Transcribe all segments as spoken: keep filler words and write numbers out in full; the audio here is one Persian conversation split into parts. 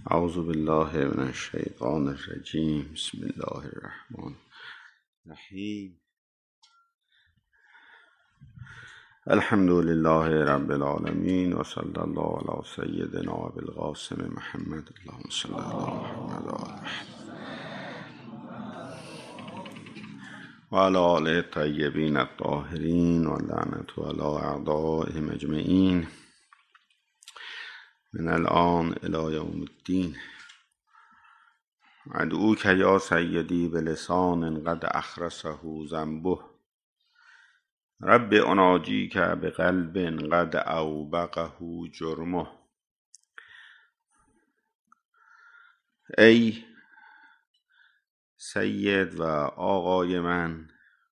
اعوذ بالله من الشیطان الرجیم. بسم الله الرحمن الرحیم. الحمد لله رب العالمین و صلی الله علی سیدنا ابی القاسم محمد. اللهم صل علی محمد و آل محمد و علی آل الطیبین الطاهرین و لعنة علی اعدائهم اجمعین من الآن الی یوم الدین. ادعوک یا سیدی بلسان قد اخرسه ذنبه، رب اناجیک بقلب قد اوبقه جرمه. ای سید و آقای من،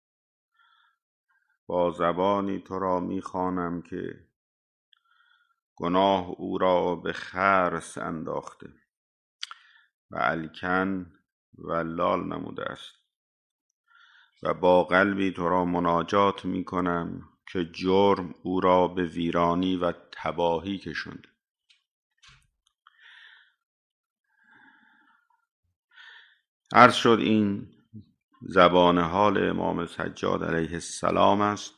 با زبانی تو را میخوانم که گناه او را به خرس انداخته و الکن و لال نموده است، و با قلبی تو را مناجات می کنم که جرم او را به ویرانی و تباهی کشند. عرض شد این زبان حال امام سجاد علیه السلام است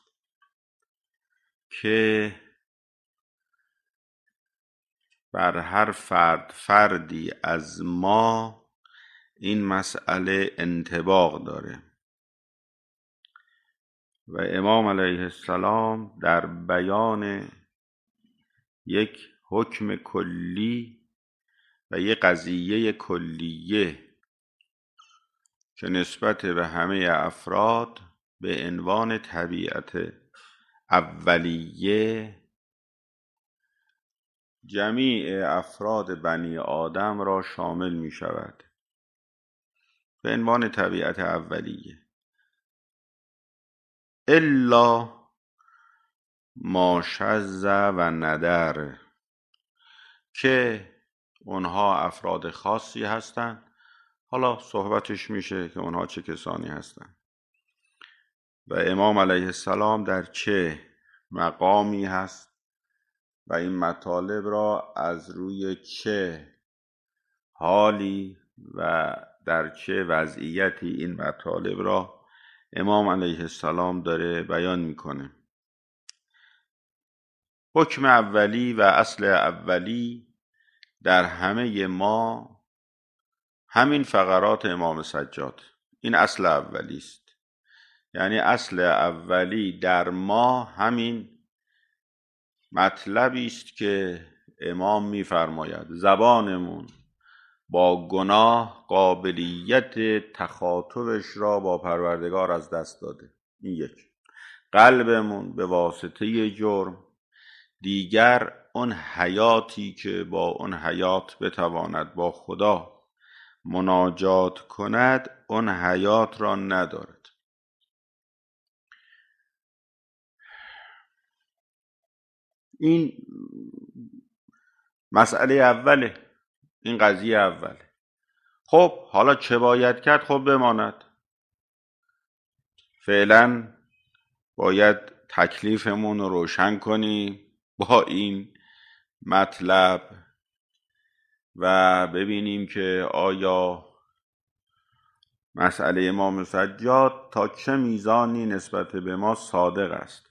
که بر هر فرد فردی از ما این مسئله انطباق داره و امام علیه السلام در بیان یک حکم کلی و یک قضیه کلیه که نسبت به همه افراد به عنوان طبیعت اولیه جمیع افراد بنی آدم را شامل می شود، به عنوان طبیعت اولیه، الا ما شذ و ندر، که اونها افراد خاصی هستند. حالا صحبتش میشه که اونها چه کسانی هستند و امام علیه السلام در چه مقامی هست و این مطالب را از روی چه حالی و در چه وضعیتی این مطالب را امام علیه السلام داره بیان میکنه. حکم اولی و اصل اولی در همه ما همین فقرات امام سجاد، این اصل اولی است. یعنی اصل اولی در ما همین مطلبی است که امام میفرماید زبانمون با گناه قابلیت تخاطبش را با پروردگار از دست داده. این یک. قلبمون به واسطه جرم دیگر اون حیاتی که با اون حیات بتواند با خدا مناجات کند، اون حیات را ندارد. این مسئله اوله، این قضیه اوله. خب حالا چه باید کرد؟ خب بماند. فعلا باید تکلیفمون رو روشن کنیم با این مطلب و ببینیم که آیا مسئله امام سجاد تا چه میزانی نسبت به ما صادق است.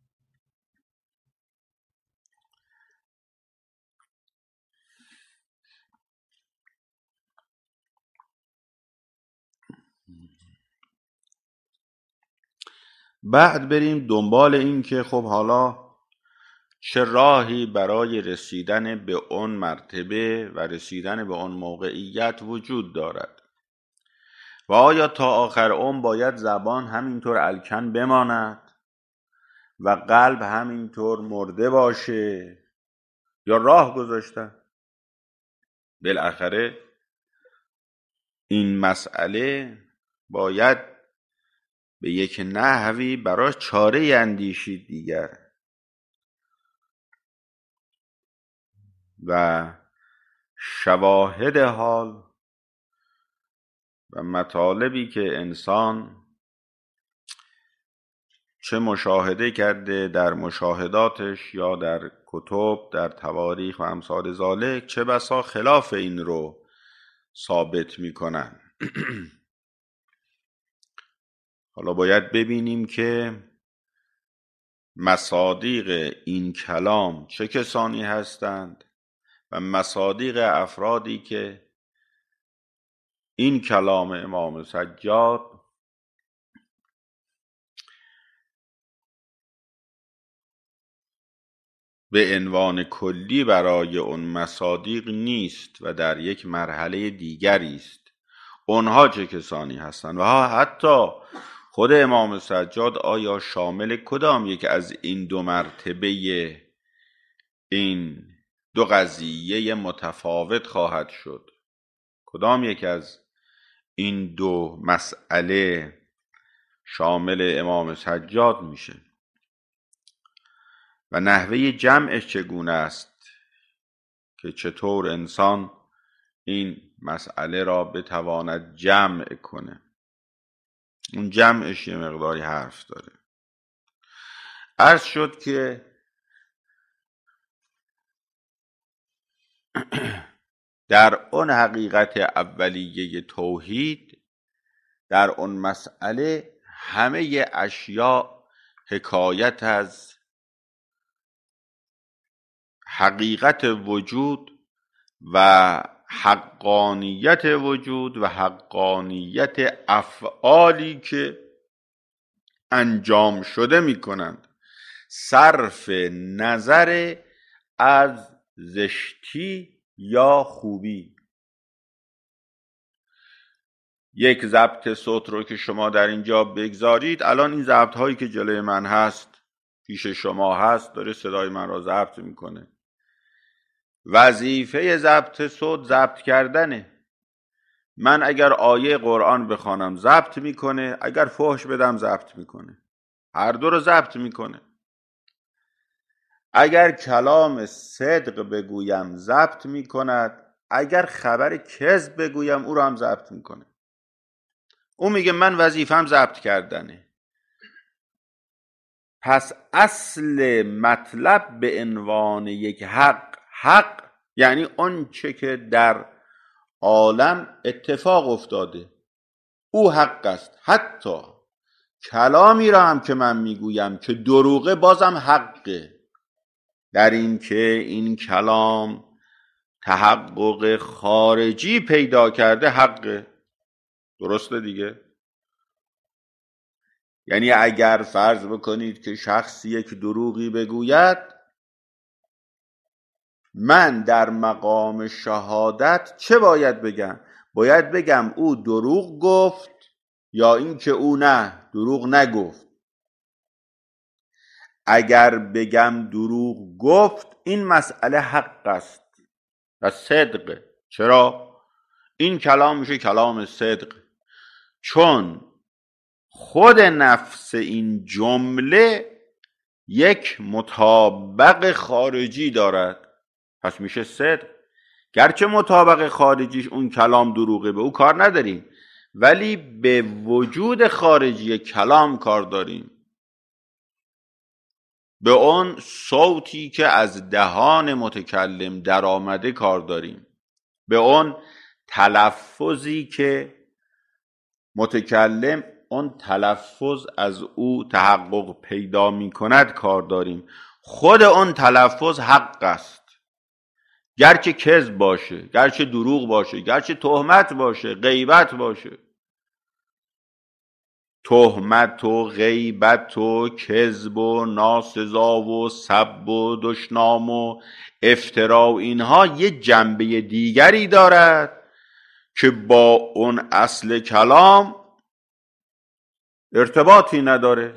بعد بریم دنبال این که خب حالا چه راهی برای رسیدن به اون مرتبه و رسیدن به اون موقعیت وجود دارد و آیا تا آخر عمر باید زبان همینطور الکن بماند و قلب همینطور مرده باشه یا راه گذاشتن؟ بالاخره این مسئله باید به یک نحوی برای چاره اندیشید دیگر و شواهد حال و مطالبی که انسان چه مشاهده کرده در مشاهداتش یا در کتب، در تواریخ و امثال ذالک، چه بسا خلاف این رو ثابت میکنن. حالا باید ببینیم که مصادیق این کلام چه کسانی هستند و مصادیق افرادی که این کلام امام سجاد به عنوان کلی برای اون مصادیق نیست و در یک مرحله دیگری است. اونها چه کسانی هستند و حتی خود امام سجاد آیا شامل کدام یک از این دو مرتبه این دو قضیه متفاوت خواهد شد؟ کدام یک از این دو مسئله شامل امام سجاد میشه و نحوه جمعش چگونه است که چطور انسان این مسئله را بتواند جمع کنه؟ اون جمعش یه مقداری حرف داره. عرض شد که در اون حقیقت اولیه توحید، در اون مسئله همه اشیاء حکایت از حقیقت وجود و حقانیت وجود و حقانیت افعالی که انجام شده می کنند، صرف نظر از زشتی یا خوبی. یک ضبط صوت رو که شما در اینجا بگذارید، الان این ضبط هایی که جلوی من هست، پیش شما هست، داره صدای من را ضبط میکنه. وظیفه ضبط صوت ضبط کردنه. من اگر آیه قرآن بخوانم ضبط میکنه، اگر فحش بدم ضبط میکنه، هر دو رو ضبط میکنه. اگر کلام صدق بگویم ضبط میکند، اگر خبر کذب بگویم او رو هم ضبط میکنه. او میگه من وظیفم ضبط کردنه. پس اصل مطلب به عنوان یک حق، حق یعنی اون چه که در عالم اتفاق افتاده، او حق است. حتی کلامی را هم که من میگویم که دروغه، بازم حقه، در این که این کلام تحقق خارجی پیدا کرده حقه. درسته دیگه؟ یعنی اگر فرض بکنید که شخصی یک دروغی بگوید، من در مقام شهادت چه باید بگم؟ باید بگم او دروغ گفت یا این که او نه دروغ نگفت. اگر بگم دروغ گفت، این مسئله حق است و صدقه. چرا؟ این کلام میشه کلام صدق، چون خود نفس این جمله یک مطابق خارجی دارد، پس میشه صدق. گرچه مطابق خارجیش اون کلام دروغه، به او کار نداریم، ولی به وجود خارجی کلام کار داریم، به اون صوتی که از دهان متکلم در آمده کار داریم، به اون تلفظی که متکلم اون تلفظ از او تحقق پیدا می کند کار داریم. خود اون تلفظ حق است، گرچه کذب باشه، گرچه دروغ باشه، گرچه تهمت باشه، غیبت باشه. تهمت و غیبت و کذب و ناسزا و سب و دشنام و افترا، اینها یه جنبه دیگری دارد که با اون اصل کلام ارتباطی نداره.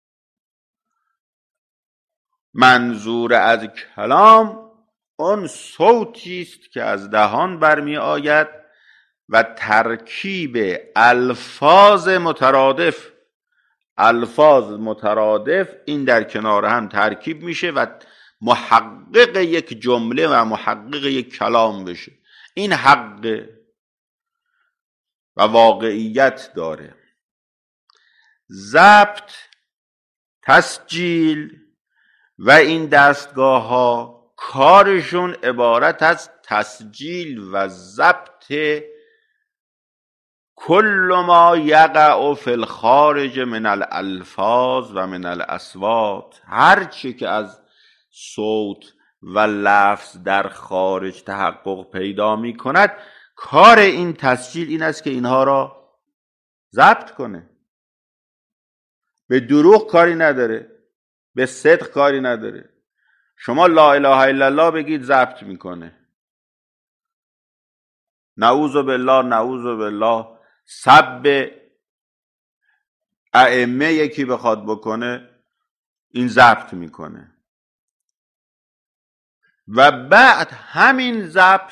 منظور از کلام اون صوتی است که از دهان برمی آید و ترکیب الفاظ مترادف، الفاظ مترادف این در کنار هم ترکیب میشه و محقق یک جمله و محقق یک کلام بشه. این حق و واقعیت داره. ضبط تسجیل و این دستگاه ها کارشون عبارت از تسجیل و ضبط کل ما یقع فی الخارج من الالفاظ و من الاصوات، هر چی که از صوت و لفظ در خارج تحقق پیدا می کند، کار این تسجیل این است که اینها را ضبط کنه. به دروغ کاری نداره، به صدق کاری نداره. شما لا اله الا الله بگید ضبط میکنه، نعوذ بالله نعوذ بالله سب ائمه یکی بخواد بکنه این ضبط میکنه. و بعد همین ضبط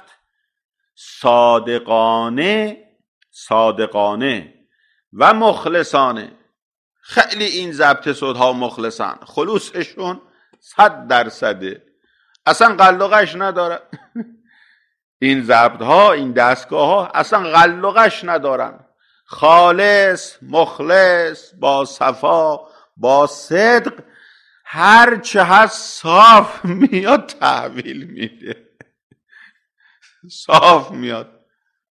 صادقانه صادقانه و مخلصانه، خیلی این ضبط صوتها مخلصن، خلوصشون صد درصده، اصلا قلقش ندارن. این ضبط ها، این دستگاه ها اصلا قلقش ندارن، خالص مخلص با صفا با صدق، هر چه هست صاف میاد تحویل میده، صاف میاد.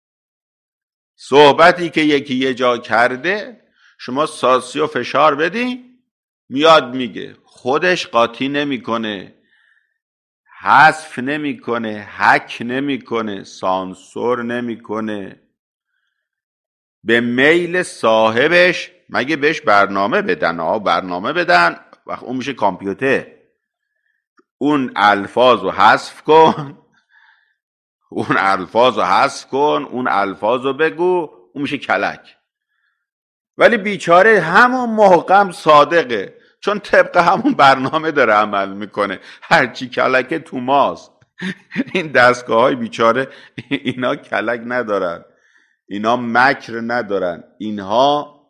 صحبتی که یکی یه جا کرده شما ساسی و فشار بدی میاد میگه، خودش قاطی نمیکنه، حذف نمیکنه، حک نمیکنه، سانسور نمیکنه، به میل صاحبش. مگه بهش برنامه بدن؟ آه برنامه بدن، وقت اون میشه کامپیوتر، اون الفاظ رو حذف کن، اون الفاظ رو حذف کن، اون الفاظ رو بگو، اون میشه کلک. ولی بیچاره همون محکم صادقه، چون طبق همون برنامه داره عمل میکنه، هرچی کلکه تو ماست. این دستگاه های بیچاره اینا کلک ندارن، اینا مکر ندارن، اینها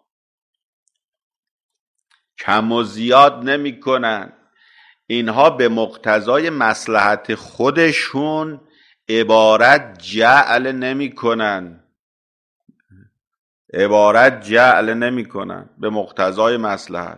کم و زیاد نمی کنن، اینها به مقتضای مصلحت خودشون عبارت جعل نمی کنن، عبارت جعل نمی کنن به مقتضای مصلحت.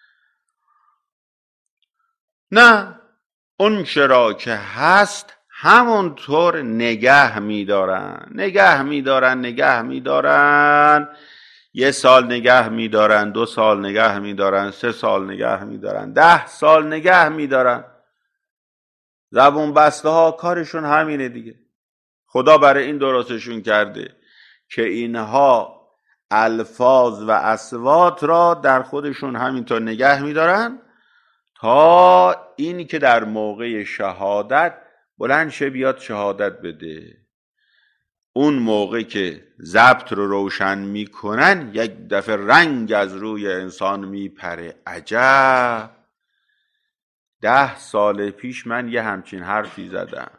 نه، اون چرا که هست همونطور نگه میدارن، نگه میدارن نگه میدارن یه سال نگه میدارن، دو سال نگه میدارن، سه سال نگه میدارن، ده سال نگه میدارن. زبون بسته ها کارشون همینه دیگه. خدا برای این درستشون کرده که اینها الفاظ و اصوات را در خودشون همینطور نگه میدارن تا این که در موقع شهادت بلند شه بیاد شهادت بده. اون موقع که ضبط رو روشن میکنن یک دفعه رنگ از روی انسان میپره. عجب، ده سال پیش من یه همچین حرفی زدم،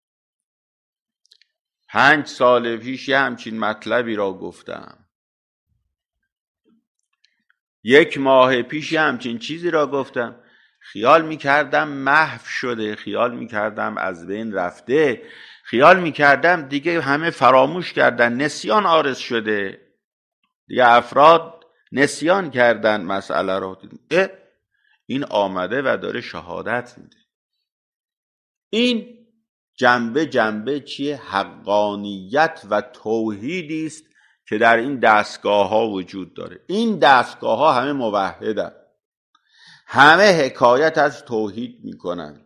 پنج سال پیش یه همچین مطلبی را گفتم، یک ماه پیش یه همچین چیزی را گفتم، خیال میکردم محو شده، خیال میکردم از بین رفته، خیال میکردم دیگه همه فراموش کردن، نسیان عارض شده دیگه، افراد نسیان کردن مسئله رو. اه این آمده و داره شهادت میده. این جنبه جنبه چیه؟ حقانیت و توحیدی است که در این دستگاه ها وجود داره. این دستگاه ها همه موحدن، همه حکایت از توحید میکنن.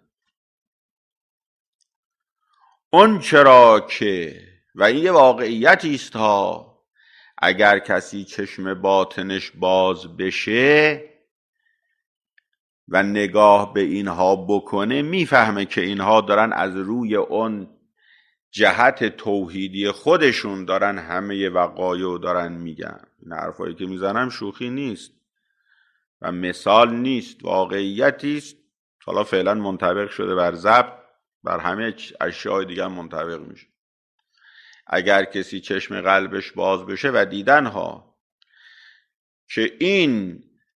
اون چرا که، و این یه واقعیتی است ها، اگر کسی چشم باطنش باز بشه و نگاه به اینها بکنه میفهمه که اینها دارن از روی اون جهت توحیدی خودشون دارن همه وقایع دارن میگن. این حرفایی که میزنم شوخی نیست و مثال نیست، واقعیتی است. حالا فعلا منطبق شده بر ضبط، بر همه اشیاء دیگه منطبق میشه. اگر کسی چشم قلبش باز بشه و دیدن ها که این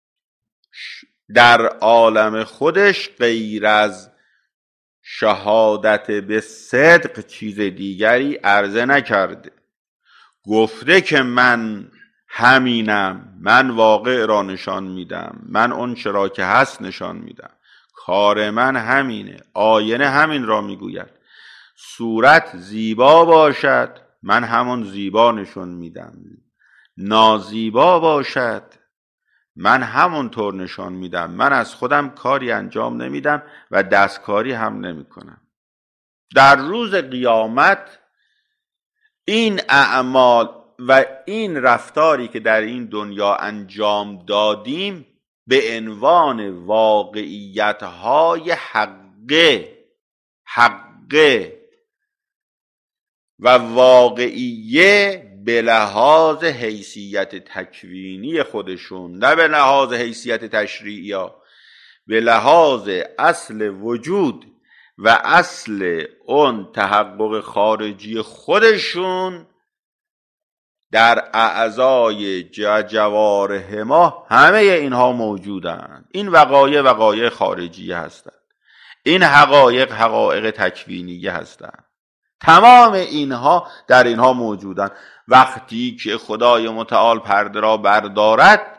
در عالم خودش غیر از شهادت به صدق چیز دیگری عرضه نکرده، گفته که من همینم، من واقع را نشان میدم، من اون چرا که هست نشان میدم، کار من همینه، آینه همین را میگوید، صورت زیبا باشد من همون زیبا نشون میدم، نازیبا باشد من همونطور نشان میدم، من از خودم کاری انجام نمیدم و دستکاری هم نمیکنم. در روز قیامت این اعمال و این رفتاری که در این دنیا انجام دادیم به عنوان واقعیت های حقه حقه و واقعیه به لحاظ حیثیت تکوینی خودشون، نه به لحاظ حیثیت تشریعی ها، به لحاظ اصل وجود و اصل اون تحقق خارجی خودشون در اعضای جوارح ما همه اینها موجودند. این وقایع وقایع خارجی هستند، این حقایق حقایق تکوینی هستند، تمام اینها در اینها موجودند. وقتی که خدای متعال پرده را بردارد،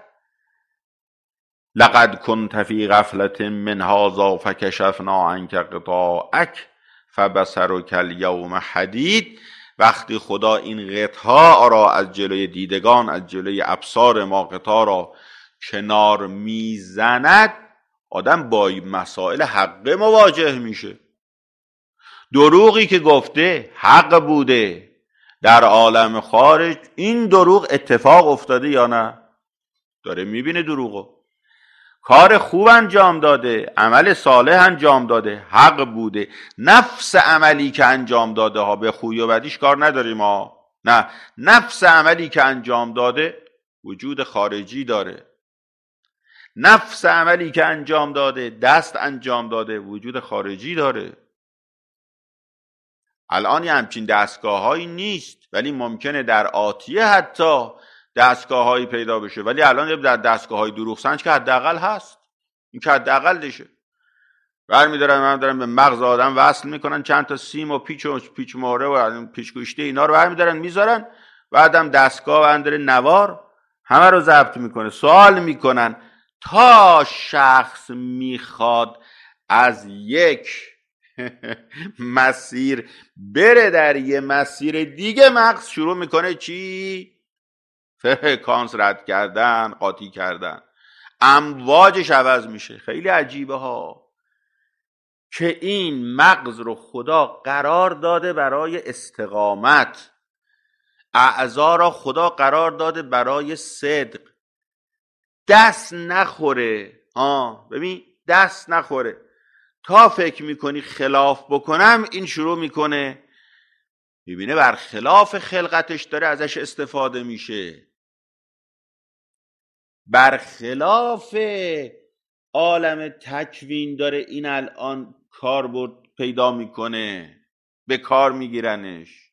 لقد كنت فی غفلة من هذا فکشفنا عنک غطاءک فبصرک اليوم حدید، وقتی خدا این غطا را از جلوی دیدگان، از جلوی ابصار ما غطا را کنار میزند، آدم با مسائل حقه مواجه میشه. دروغی که گفته حق بوده در عالم خارج، این دروغ اتفاق افتاده یا نه؟ داره میبینه دروغو. کار خوب انجام داده، عمل صالح انجام داده، حق بوده. نفس عملی که انجام داده ها، به خوبی و بدیش کار نداریم ها، نه، نفس عملی که انجام داده وجود خارجی داره. نفس عملی که انجام داده، دست انجام داده، وجود خارجی داره. الان یه همچین دستگاه هایی نیست، ولی ممکنه در آتیه حتی دستگاه هایی پیدا بشه، ولی الان در دستگاه های دروغ سنج که حداقل هست، این که حداقل دشه. برمی‌دارن من دارن به مغز آدم وصل میکنن، چند تا سیم و پیچ و پیچ مهره و پیچ گوشته اینا رو برمی‌دارن میذارن، بعدم دستگاه بندر نوار همه رو ضبط میکنه. سوال میکنن تا شخص میخواد از یک مسیر بره در یه مسیر دیگه، مغز شروع میکنه چی؟ فرکانس رد کردن، قاطی کردن، امواجش عوض میشه. خیلی عجیبه ها که این مغز رو خدا قرار داده برای استقامت، اعضا را خدا قرار داده برای صدق، دست نخوره. ها ببین، دست نخوره. تا فکر میکنی خلاف بکنم، این شروع میکنه میبینه برخلاف خلقتش داره ازش استفاده میشه، برخلاف عالم تکوین داره این الان کاربرد پیدا میکنه، به کار میگیرنش،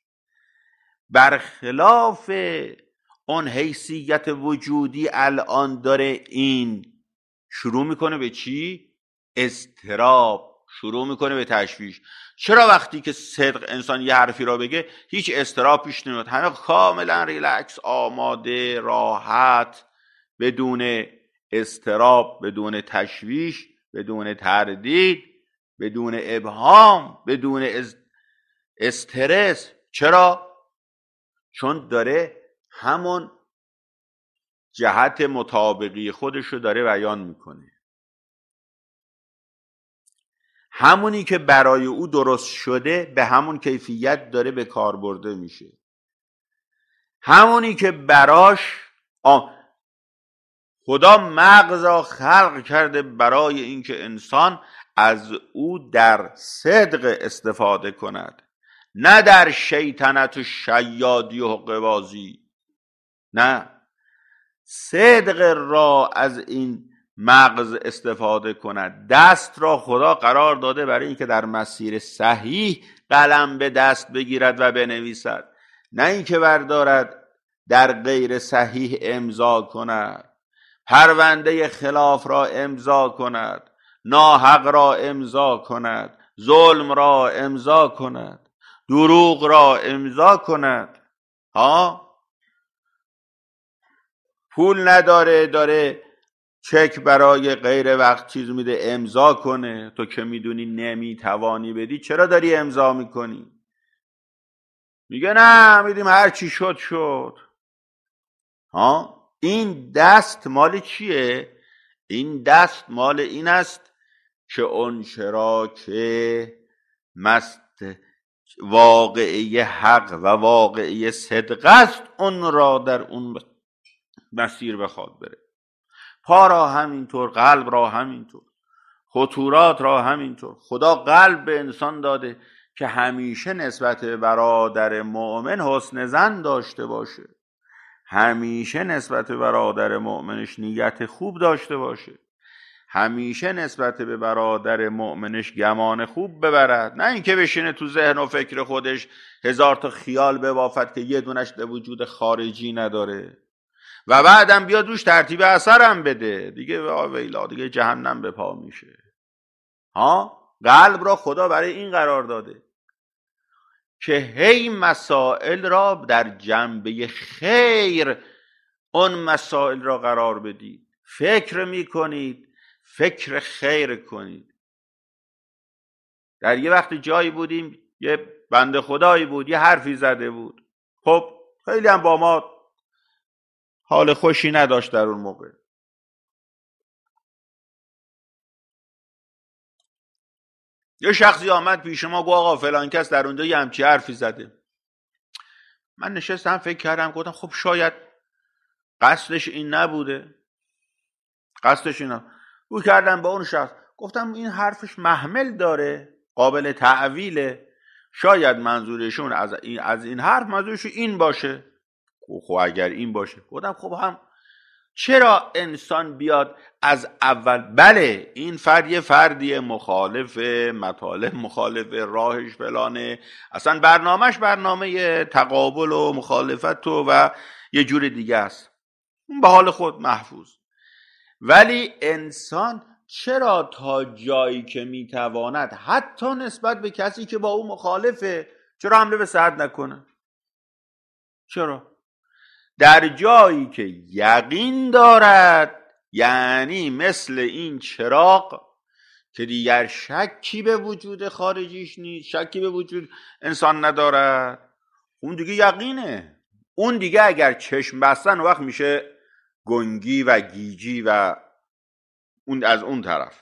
برخلاف اون حیثیت وجودی الان داره این شروع میکنه به چی؟ اضطراب، شروع میکنه به تشویش. چرا وقتی که صدق انسان یه حرفی را بگه هیچ اضطراب پیش نمیاد، همه کاملا ریلکس، آماده، راحت، بدون اضطراب، بدون تشویش، بدون تردید، بدون ابهام، بدون استرس. چرا؟ چون داره همون جهت مطابقی خودش رو داره بیان میکنه، همونی که برای او درست شده به همون کیفیت داره به کار برده میشه، همونی که براش آه خدا مغز را خلق کرده برای اینکه انسان از او در صدق استفاده کند، نه در شیطنت و شیادی و حقه‌بازی. نه، صدق را از این مغز استفاده کند. دست را خدا قرار داده برای اینکه در مسیر صحیح قلم به دست بگیرد و بنویسد، نه اینکه بردارد در غیر صحیح امضا کند، پرونده خلاف را امضا کند، ناحق را امضا کند، ظلم را امضا کند، دروغ را امضا کند. ها پول نداره، داره چک برای غیر وقت چیز میده امضا کنه، تو که میدونی نمیتوانی بدی چرا داری امضا میکنی؟ میگه نه میدیم هر چی شد شد. ها این دست مال چیه؟ این دست مال این است که اون چرا که مست واقعی حق و واقعی صدق است اون را در اون مسیر بخواد بره. پا را همینطور، قلب را همینطور، خطورات را همینطور. خدا قلب به انسان داده که همیشه نسبت به برادر مؤمن حسن ظن داشته باشه، همیشه نسبت به برادر مؤمنش نیت خوب داشته باشه، همیشه نسبت به برادر مؤمنش گمان خوب ببرد، نه اینکه بشینه تو ذهن و فکر خودش هزار تا خیال ببافد که یه دونش به وجود خارجی نداره و بعدم بیاد روش ترتیب اثرم بده، دیگه ویلا دیگه جهنم به پا میشه. ها قلب را خدا برای این قرار داده که هی مسائل را در جنبه خیر اون مسائل را قرار بدید. فکر میکنید فکر خیر کنید. در یه وقت جایی بودیم یه بنده خدایی بود یه حرفی زده بود، خب خیلی هم با ما حال خوشی نداشت در اون موقع. یه شخصی آمد پیش ما گفت آقا فلان کس در اونجا یه همچی حرفی زده. من نشستم فکر کردم گفتم خب شاید قصدش این نبوده، قصدش اینا رو کردم با اون شخص گفتم این حرفش محمل داره، قابل تعویله، شاید منظورشون از این از این حرف منظورشون این باشه. خب اگر این باشه گفتم خب هم چرا انسان بیاد از اول بله این فرد یه فردی مخالف مطالب، مخالف راهش فلانه، اصلا برنامهش برنامه تقابل و مخالفت و, و یه جور دیگه است، اون به حال خود محفوظ. ولی انسان چرا تا جایی که میتواند حتی نسبت به کسی که با او مخالفه چرا حمله به سد نکنه؟ چرا؟ در جایی که یقین دارد، یعنی مثل این چراغ که دیگر شکی به وجود خارجیش نیست، شکی به وجود انسان ندارد، اون دیگه یقینه. اون دیگه اگر چشم بستن وقت میشه گنگی و گیجی و اون از اون طرف.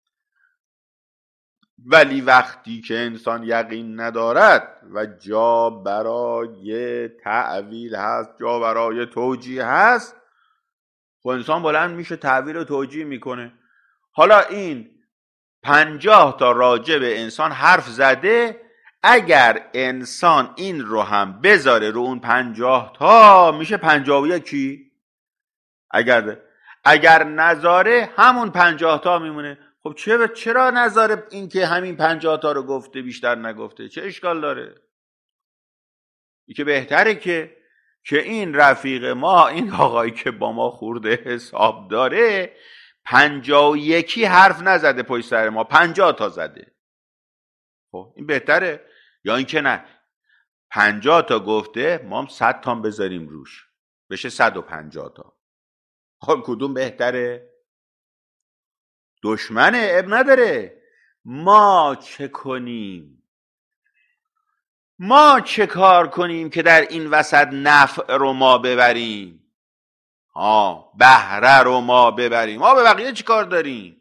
ولی وقتی که انسان یقین ندارد و جا برای تعویل هست، جا برای توجیه هست، و انسان بلند میشه تعویل و توجیه میکنه. حالا این پنجاه تا راجع به انسان حرف زده، اگر انسان این رو هم بذاره رو اون پنجاه تا میشه پنجاه و یکی. اگر اگر نذاره همون پنجاه تا میمونه. خب چرا چرا نذاره این که همین پنجاه تا رو گفته بیشتر نگفته؟ چه اشکال داره؟ این که بهتره که که این رفیق ما، این آقایی که با ما خورده حساب داره، پنجاه و یکی حرف نزده پشت سر ما، پنجاه تا زده. خب این بهتره یا این که نه پنجاه تا گفته ما هم صد تا بذاریم روش بشه صد و پنجاه تا. حال کدوم بهتره؟ دشمنه، اب نداره. ما چه کنیم؟ ما چه کار کنیم که در این وسط نفع رو ما ببریم؟ ها بهره رو ما ببریم. ما به بقیه چی کار داریم؟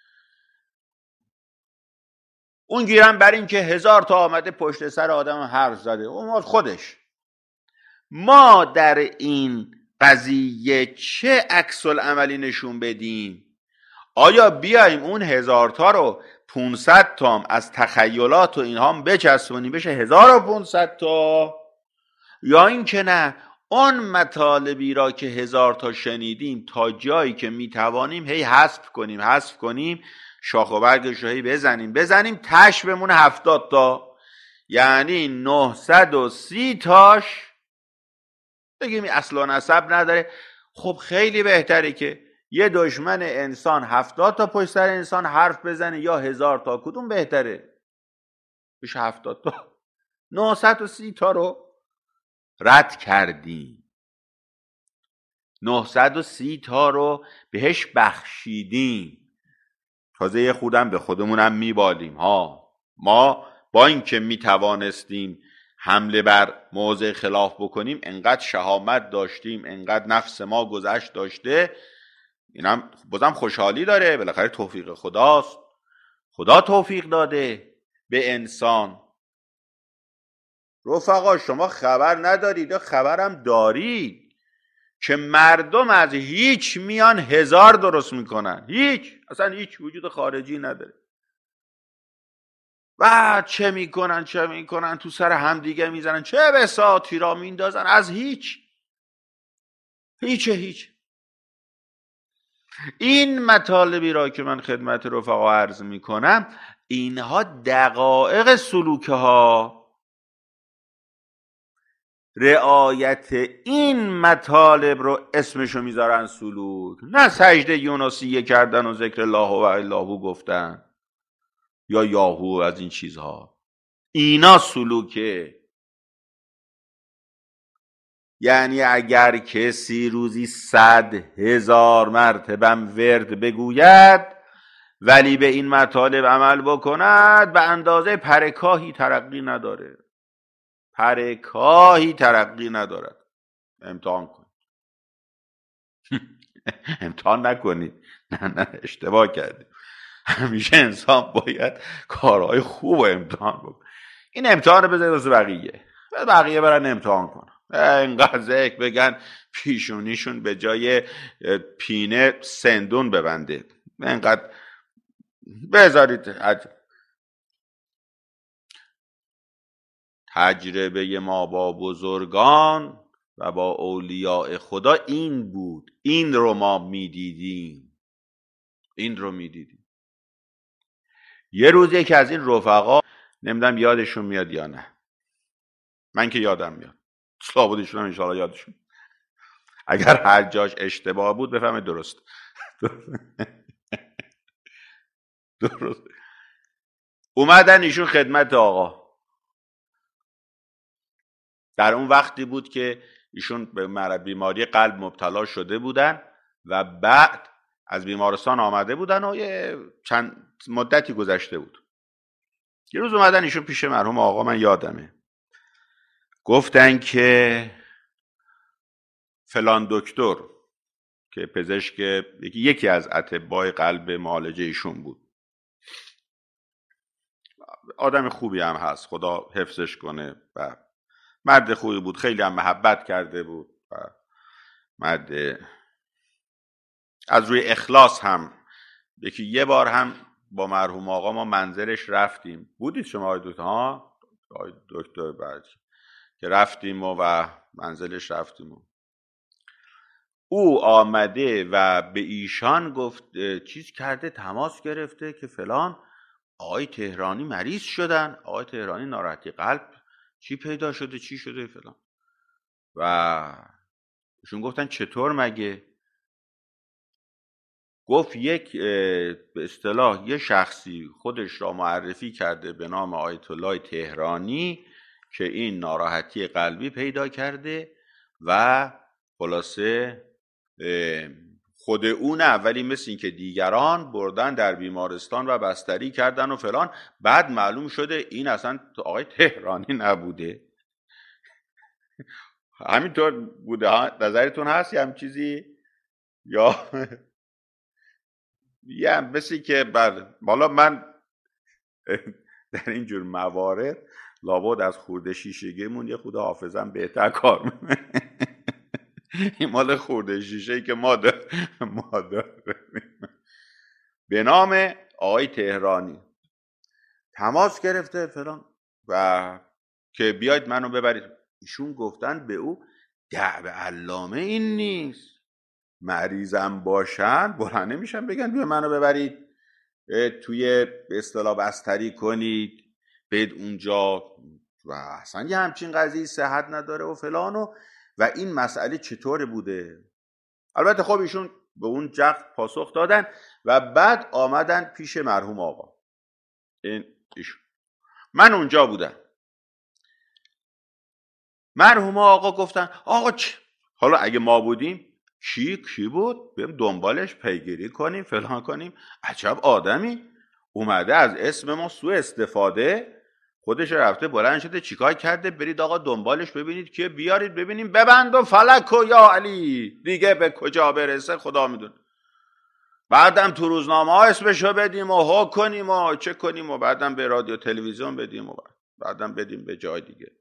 اون گیرم بر این که هزار تا آمده پشت سر آدم حرف زده، اون خودش. ما در این قضیه چه عکس العملی نشون بدیم؟ آیا بیایم اون هزار تا رو پونصد تا از تخیلات و اینها هم بچسبونیم بشه هزار و پونصد تا، یا این که نه اون مطالبی را که هزار تا شنیدیم تا جایی که میتوانیم هی حذف کنیم حذف کنیم شاخ و برگش رو هی بزنیم بزنیم تش بمونه هفتاد تا، یعنی نهصد و سی تاش بگیم اصل و نسب نداره. خب خیلی بهتره که یه دشمن انسان هفتاد تا پشت سر انسان حرف بزنه یا هزار تا، کدوم بهتره؟ بشه هفتاد تا. نهصد و سی تا رو رد کردیم. نهصد و سی تا رو بهش بخشیدیم، تازه یه خودم به خودمونم میبالیم ها. ما با اینکه میتوانستیم حمله بر موضع خلاف بکنیم، انقدر شهامت داشتیم، انقدر نفس ما گذشت داشته، اینم بازم خوشحالی داره، بالاخره توفیق خداست. خدا توفیق داده به انسان. رفقا شما خبر ندارید یا خبرم دارید که مردم از هیچ میان هزار درست میکنن، هیچ، اصلا هیچ وجود خارجی نداره. و چه میکنن چه میکنن تو سر هم دیگه میزنن، چه بساطی را میندازن از هیچ، هیچ هیچ. این مطالبی را که من خدمت رفقا عرض میکنم، اینها دقایق سلوکه ها. رعایت این مطالب رو اسمشو میذارن سلوک، نه سجده یونسیه کردن و ذکر الله و الله گفتن یا یاهو از این چیزها. اینا سلوکه. یعنی اگر کسی روزی صد هزار مرتبه ورد بگوید ولی به این مطالب عمل بکند، به اندازه پرکاهی ترقی نداره، پرکاهی ترقی ندارد. امتحان کن. امتحان نکنید، نه نه اشتباه کردید. همیشه انسان باید کارهای خوب و امتحان بکن. این امتحان رو بذارید واسه بقیه، بقیه برن امتحان کنن. اینقدر ذکر بگن پیشونیشون به جای پینه سندون ببنده، اینقدر بذارید. تجربه ما با بزرگان و با اولیاء خدا این بود، این رو ما میدیدیم، این رو میدیدیم. یه روز یکی از این رفقا، نمیدونم یادشون میاد یا نه، من که یادم میاد، صحبتشون هم انشاءالله یادشون، اگر هر جاش اشتباه بود بفهمه درست درست اومدن ایشون خدمت آقا. در اون وقتی بود که ایشون به مرض بیماری قلب مبتلا شده بودن و بعد از بیمارستان آمده بودن و یه چند مدتی گذشته بود. یه روز اومدن ایشون پیش مرحوم آقا، من یادمه، گفتن که فلان دکتر که پزشک یکی از اطباء قلب معالجه ایشون بود، آدم خوبی هم هست، خدا حفظش کنه، و مرد خوبی بود، خیلی هم محبت کرده بود و مرد از روی اخلاص هم. یکی یه بار هم با مرحوم آقا ما منزلش رفتیم، بودید شما آقای دکتر؟ ها آقای دکتر بعد که رفتیم و, و منزلش رفتیم و او آمده و به ایشان گفت چیز کرده، تماس گرفته که فلان آقای تهرانی مریض شدن، آقای تهرانی ناراحتی قلب، چی پیدا شده، چی شده فلان. و ایشون گفتن چطور مگه؟ گفت یک به اصطلاح یه شخصی خودش را معرفی کرده به نام آیت الله تهرانی که این ناراحتی قلبی پیدا کرده و خلاصه خود اون اولی مثل این که دیگران بردن در بیمارستان و بستری کردن و فلان، بعد معلوم شده این اصلا آقای تهرانی نبوده. همینطور بوده ها؟ نظرتون هست یه هم چیزی؟ یا یه مثل که بعد بالا من در اینجور موارد لابد از خورده شیشگیمون یه خود حافظم بهتر کار میکنه. این مال خورده شیشه که ما داریم ما داریم به نام آقای تهرانی تماس گرفته فلان و که بیاید منو ببرید. ایشون گفتن به او دعو علامه این نیست، مریضم باشن بلند نمیشن بگن بیا منو ببرید توی به اصطلاح بستری کنید بید اونجا و اصلا یه همچین قضیه صحت نداره و فلان و و این مسئله چطور بوده. البته خب ایشون به اون جغد پاسخ دادن و بعد آمدن پیش مرحوم آقا. این ایشون من اونجا بودم. مرحوم آقا گفتن آقا چه؟ حالا اگه ما بودیم کی کی بود؟ بریم دنبالش پیگیری کنیم، فلان کنیم. عجب آدمی اومده از اسم ما سوء استفاده، خودش رفته بلند شده چیکار کرده، برید آقا دنبالش ببینید که بیارید ببینیم، ببند و فلک و یا علی، دیگه به کجا برسه خدا میدونه. بعدم تو روزنامه ها اسمشو بدیم و ها کنیم و چه کنیم و بعدم به رادیو تلویزیون بدیم و بعدم بدیم به جای دیگه.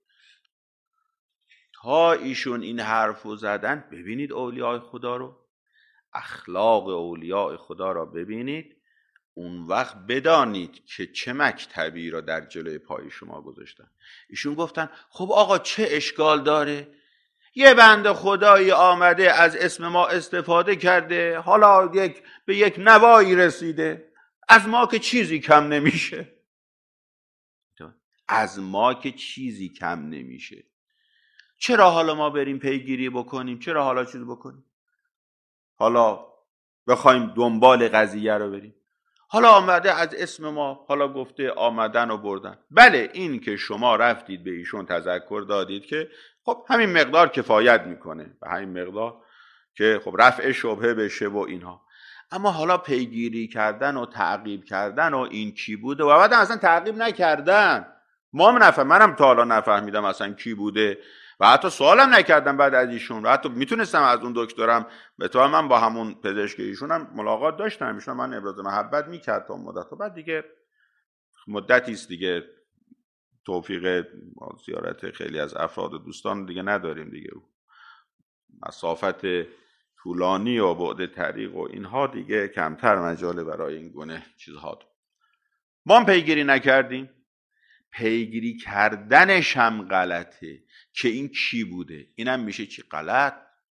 تا ایشون این حرفو زدن، ببینید اولیاء خدا رو، اخلاق اولیاء خدا رو ببینید، اون وقت بدانید که چه مکتبی رو در جلوی پای شما گذاشتن. ایشون گفتن خب آقا چه اشکال داره؟ یه بنده خدایی آمده از اسم ما استفاده کرده، حالا یک به یک نوایی رسیده، از ما که چیزی کم نمیشه. از ما که چیزی کم نمیشه، چرا حالا ما بریم پیگیری بکنیم؟ چرا حالا چیز بکنیم؟ حالا بخوایم دنبال قضیه رو بریم؟ حالا آمده از اسم ما، حالا گفته آمدن و بردن. بله این که شما رفتید به ایشون تذکر دادید که خب همین مقدار کفایت میکنه، به همین مقدار که خب رفع شبهه بشه و اینها. اما حالا پیگیری کردن و تعقیب کردن و این کی بوده و بعد اصلا تعقیب نکردن، ما هم نفهم، منم تا حالا نفهمیدم اصلا کی بوده و حتی سوالم نکردم بعد از ایشون. و حتی میتونستم از اون دکترم به تو من با همون پزشک ایشون هم ملاقات داشتم، ایشون من ابراز محبت میکرد تا مدت و بعد دیگه مدتی است دیگه توفیق زیارت خیلی از افراد و دوستان دیگه نداریم دیگه، مسافت طولانی و بعد طریق و اینها دیگه کمتر مجاله برای این گونه چیزها. ما هم پیگیری نکردیم، پیگیری کردنش هم غلطه که این کی بوده، اینم میشه چی؟ غلط.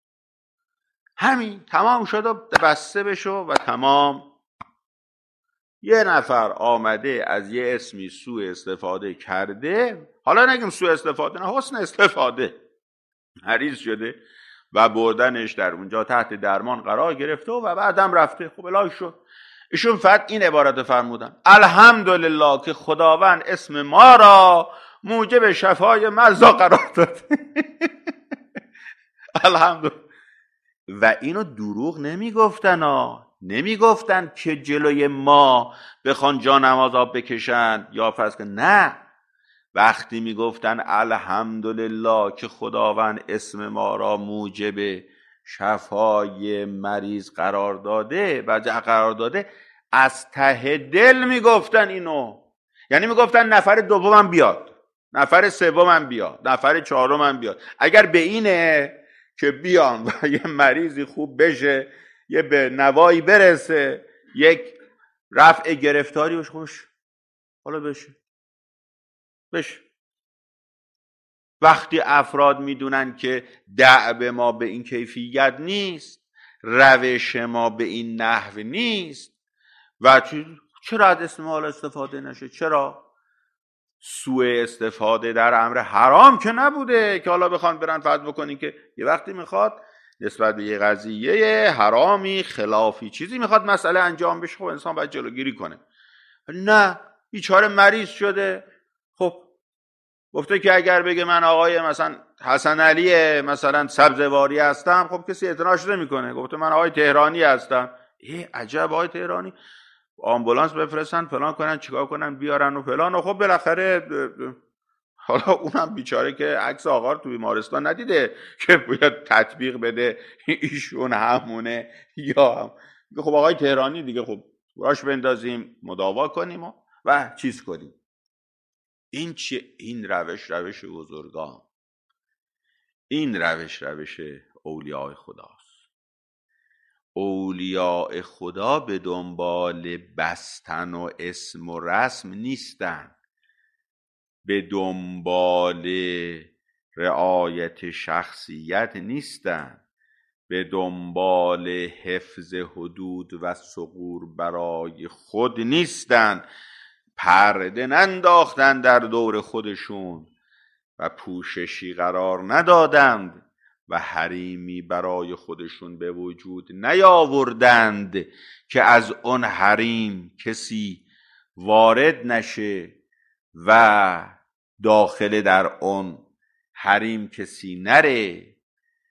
همین تمام شد و بسته بشو و تمام. یه نفر آمده از یه اسمی سوء استفاده کرده، حالا نگیم سوء استفاده، نه حسن استفاده، مریض شده و بردنش در اونجا تحت درمان قرار گرفته و بعدم رفته. خب الهی شد. ایشون فقط این عبارت فرمودن: الحمدلله که خداوند اسم ما را موجب شفای مرضا قرار داد. الحمدلله. و اینو دروغ نمیگفتن ها، نمیگفتن که جلوی ما بخوان جانماز آب بکشن یا فرض کن، نه، وقتی میگفتن الحمدلله که خداوند اسم ما را موجب شفای مریض قرار داده و قرار داده، از ته دل میگفتن اینو. یعنی میگفتن نفر دومم بیاد، نفر سومم بیاد، نفر چهارمم بیاد، اگر به اینه که بیان و یه مریضی خوب بشه، یه به نوایی برسه، یک رفع گرفتاری بشه، خوش حالا بشه بشه. وقتی افراد میدونن که دعو ما به این کیفیت نیست، روش ما به این نحو نیست، و چرا از اسم حالا استفاده نشه؟ چرا؟ سوء استفاده در امر حرام که نبوده که حالا بخوان برن فرض بکنین که یه وقتی میخواد نسبت به یه قضیه حرامی خلافی چیزی میخواد مسئله انجام بشه، خب انسان باید جلوگیری کنه. نه، بیچاره مریض شده، خب گفته که اگر بگه من آقای مثلا حسن علی مثلا سبزواری هستم، خب کسی اعتراض نمیکنه. گفته من آقای تهرانی هستم، ای عجب آقای تهرانی، آمبولانس بفرستن فلان کنن چیکار کنن بیارن و فلان، و خب بالاخره حالا اونم بیچاره که عکس آقا رو تو بیمارستان ندیده که باید تطبیق بده ایشون همونه یا هم. خب آقای تهرانی دیگه، خب راش بندازیم مداوا کنیم و, و چیز کنیم. این چیه؟ این روش روش بزرگان، این روش روش اولیاء خداست. اولیاء خدا به دنبال بستن و اسم و رسم نیستن، به دنبال رعایت شخصیت نیستن، به دنبال حفظ حدود و ثغور برای خود نیستن، پرده ننداختن در دور خودشون و پوششی قرار ندادند و حریمی برای خودشون به وجود نیاوردند که از اون حریم کسی وارد نشه و داخل در اون حریم کسی نره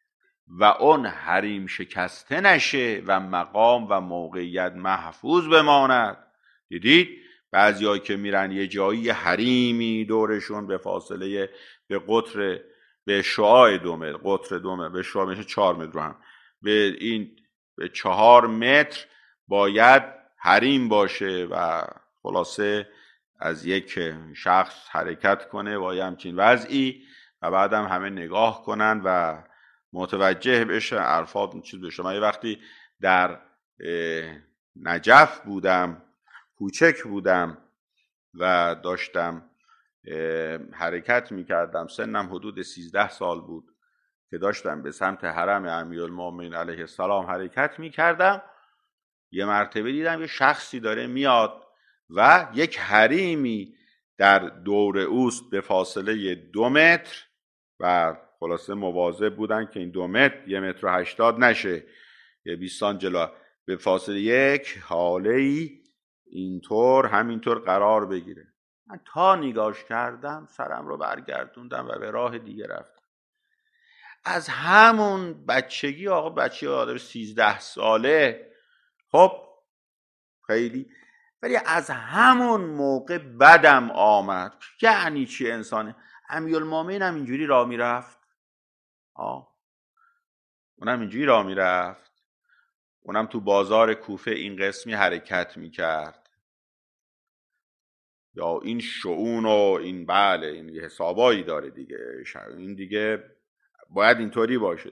و اون حریم شکسته نشه و مقام و موقعیت محفوظ بماند. دیدید بعضی‌ها که میرن یه جایی حریمی دورشون به فاصله به قطر به شعاع دو متر، قطر دو متر به شعاع میشه چهار متر رو هم به این به چهار متر باید حریم باشه و خلاصه از یک شخص حرکت کنه با یه همچین وضعی و بعدم همه نگاه کنن و متوجه بشه عرفات چیز بشه. من یه وقتی در نجف بودم، کوچک بودم و داشتم حرکت میکردم، سنم حدود سیزده سال بود که داشتم به سمت حرم امیرالمومنین علیه السلام حرکت میکردم. یه مرتبه دیدم یه شخصی داره میاد و یک حریمی در دور اوست به فاصله دو متر و خلاصه مواظب بودن که این دو متر یه متر و هشتاد نشه، یه بیستان جلو به فاصله یک حاله‌ای اینطور همینطور قرار بگیره. من تا نگاش کردم سرم رو برگردوندم و به راه دیگه رفتم. از همون بچگی آقا بچه آدم سیزده ساله خب خیلی، ولی از همون موقع بدم آمد. یعنی چی انسانه؟ امیرالمومنین هم اینجوری راه میرفت، آه اونم اینجوری راه میرفت، اونم تو بازار کوفه این قسمی حرکت میکرد. یا این شؤون و این بله این حسابایی داره دیگه، این دیگه باید اینطوری باشه.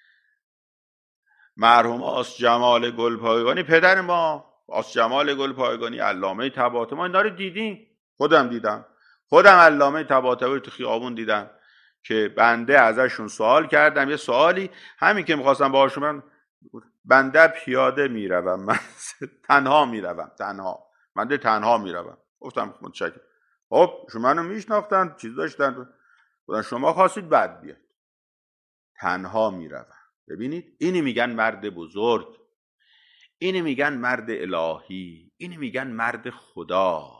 مرحوم آس جمال گلپایگانی پدر ما، آس جمال گلپایگانی علامه طباطبایی، ما اینا رو دیدیم، خودم دیدم، خودم علامه طباطبایی تو خیابون دیدم که بنده ازشون سوال کردم. یه سوالی همین که میخواستم باهاشون من بنده پیاده میروم، من تنها میروم، تنها بنده تنها میروم. گفتم متشکرم. خب شما منو میشناختن چیز داشتن، گفتن شما خواستید بعد بیاد، تنها میروم. ببینید اینی میگن مرد بزرگ، اینی میگن مرد الهی، اینی میگن مرد خدا.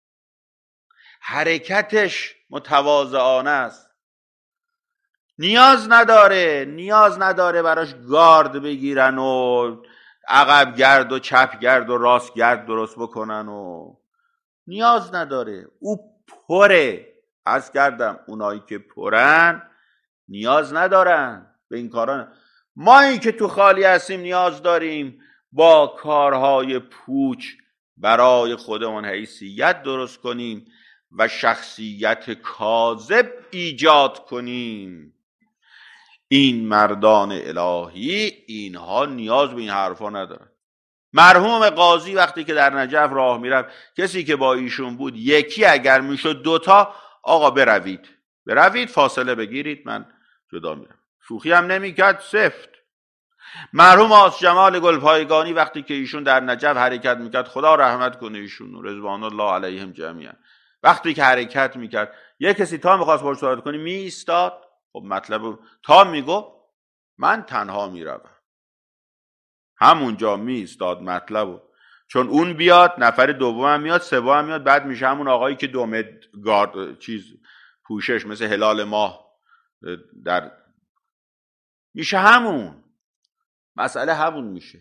حرکتش متواضعانه است، نیاز نداره نیاز نداره براش گارد بگیرن و عقب گرد و چپ گرد و راست گرد درست بکنن و نیاز نداره. او پره. عرض کردم اونایی که پرن نیاز ندارن به این کارا. ما این که تو خالی هستیم نیاز داریم با کارهای پوچ برای خودمون حیثیت درست کنیم و شخصیت کاذب ایجاد کنیم. این مردان الهی اینها نیاز به این حرفا ندارن. مرحوم قاضی وقتی که در نجف راه میرفت، کسی که با ایشون بود یکی اگر میشد دوتا، آقا بروید بروید فاصله بگیرید من جدا میرم، شوخی هم نمیکرد، سفت. مرحوم آس جمال گلپایگانی وقتی که ایشون در نجف حرکت میکرد، خدا رحمت کنه ایشون رضوان الله علیهم جمیعا، وقتی که حرکت میکرد یه کسی تا میخواست باهاش صحبت کنه می ایستاد. خب مطلب تا میگو من تنها میروم، همونجا می ایستاد مطلبو، چون اون بیاد نفر دوم میاد، سوم میاد، بعد میشه همون آقایی که دو متر گارد چیز پوشش مثل هلال ماه در میشه، همون مسئله همون میشه.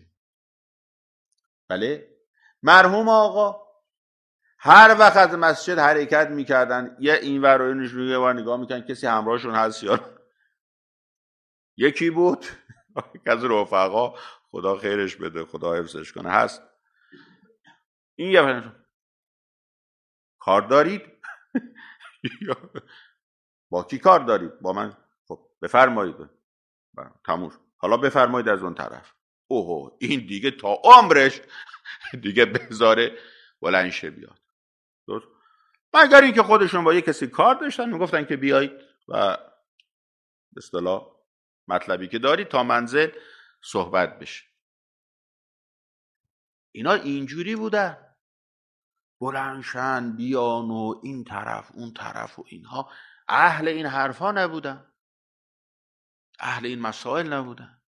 بله مرحوم آقا هر وقت از مسجد حرکت میکردن یه این ور و اینش رو یه بار نگاه میکنن کسی همراهشون هست یا یکی بود که از رفقا خدا خیرش بده خدا حفظش کنه هست، این یه کار دارید با کی کار دارید؟ با من. خب بفرمایید تموم، حالا بفرمایید از اون طرف. اوه این دیگه تا عمرش دیگه بذاره بلند شه بیاد. درست؟ مگر اینکه خودشون با یه کسی کار داشتن میگفتن که بیایید و به اصطلاح مطلبی که دارید تا منزل صحبت بشه. اینا اینجوری بودن، بلندشن بیان و این طرف اون طرف و اینها. اهل این حرفا نبودن، اهل این مسائل نبودن،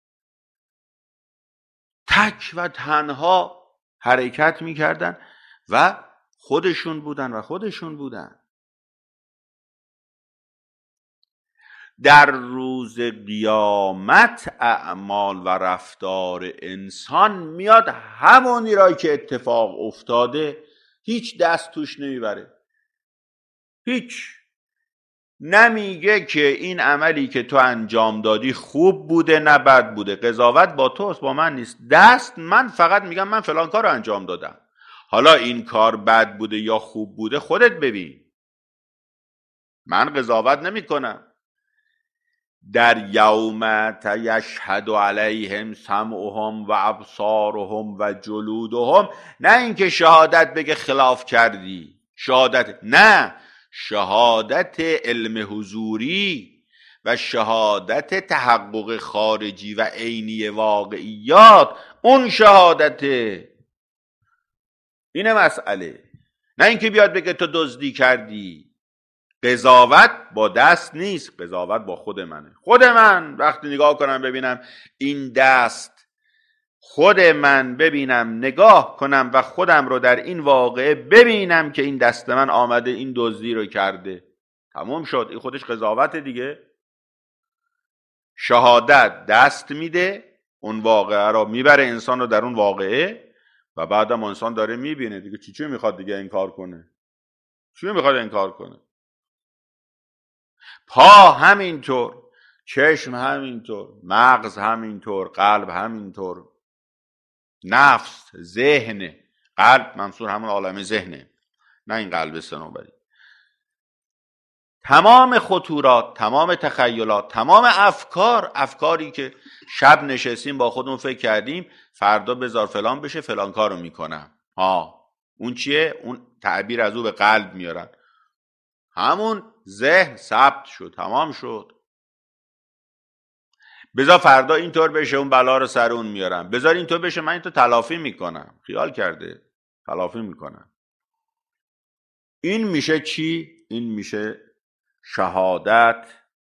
تک و تنها حرکت میکردن و خودشون بودن و خودشون بودن. در روز قیامت اعمال و رفتار انسان میاد همونی را که اتفاق افتاده هیچ دست توش نمیبره، هیچ. نمیگه که این عملی که تو انجام دادی خوب بوده نه بد بوده، قضاوت با توست، با من نیست. دست من فقط میگم من فلان کار رو انجام دادم، حالا این کار بد بوده یا خوب بوده خودت ببین، من قضاوت نمی کنم. در یوم یشهد علیهم سمعهم و ابصارهم و جلودهم، نه اینکه شهادت بگه خلاف کردی، شهادت نه، شهادت علم حضوری و شهادت تحقق خارجی و عینی واقعیات، اون شهادته. اینه مسئله، نه اینکه بیاد بگه تو دزدی کردی. قضاوت با دست نیست، قضاوت با خود منه. خود من وقتی نگاه کنم ببینم این دست، خود من ببینم نگاه کنم و خودم رو در این واقعه ببینم که این دست من آمده این دزدی رو کرده، تموم شد. این خودش قضاوت دیگه. شهادت دست میده، اون واقعه رو میبره انسان رو در اون واقعه و بعدم انسان داره میبینه دیگه چی چی میخواد دیگه انکار کنه، چی میخواد انکار کنه. پا همینطور، چشم همینطور، مغز همینطور، قلب همینطور، نفس، ذهن، قلب منظور همون عالم ذهنه نه این قلب صنوبری. تمام خطورات، تمام تخیلات، تمام افکار، افکاری که شب نشستیم با خودمون فکر کردیم فردا بذار فلان بشه فلان کارو میکنم، ها اون چیه؟ اون تعبیر از او به قلب میارن، همون ذهن ثبت شد، تمام شد. بذار فردا اینطور بشه اون بلا رو سر اون میارم، بذار اینطور بشه من اینطور تلافی میکنم، خیال کرده تلافی میکنم. این میشه چی؟ این میشه شهادت.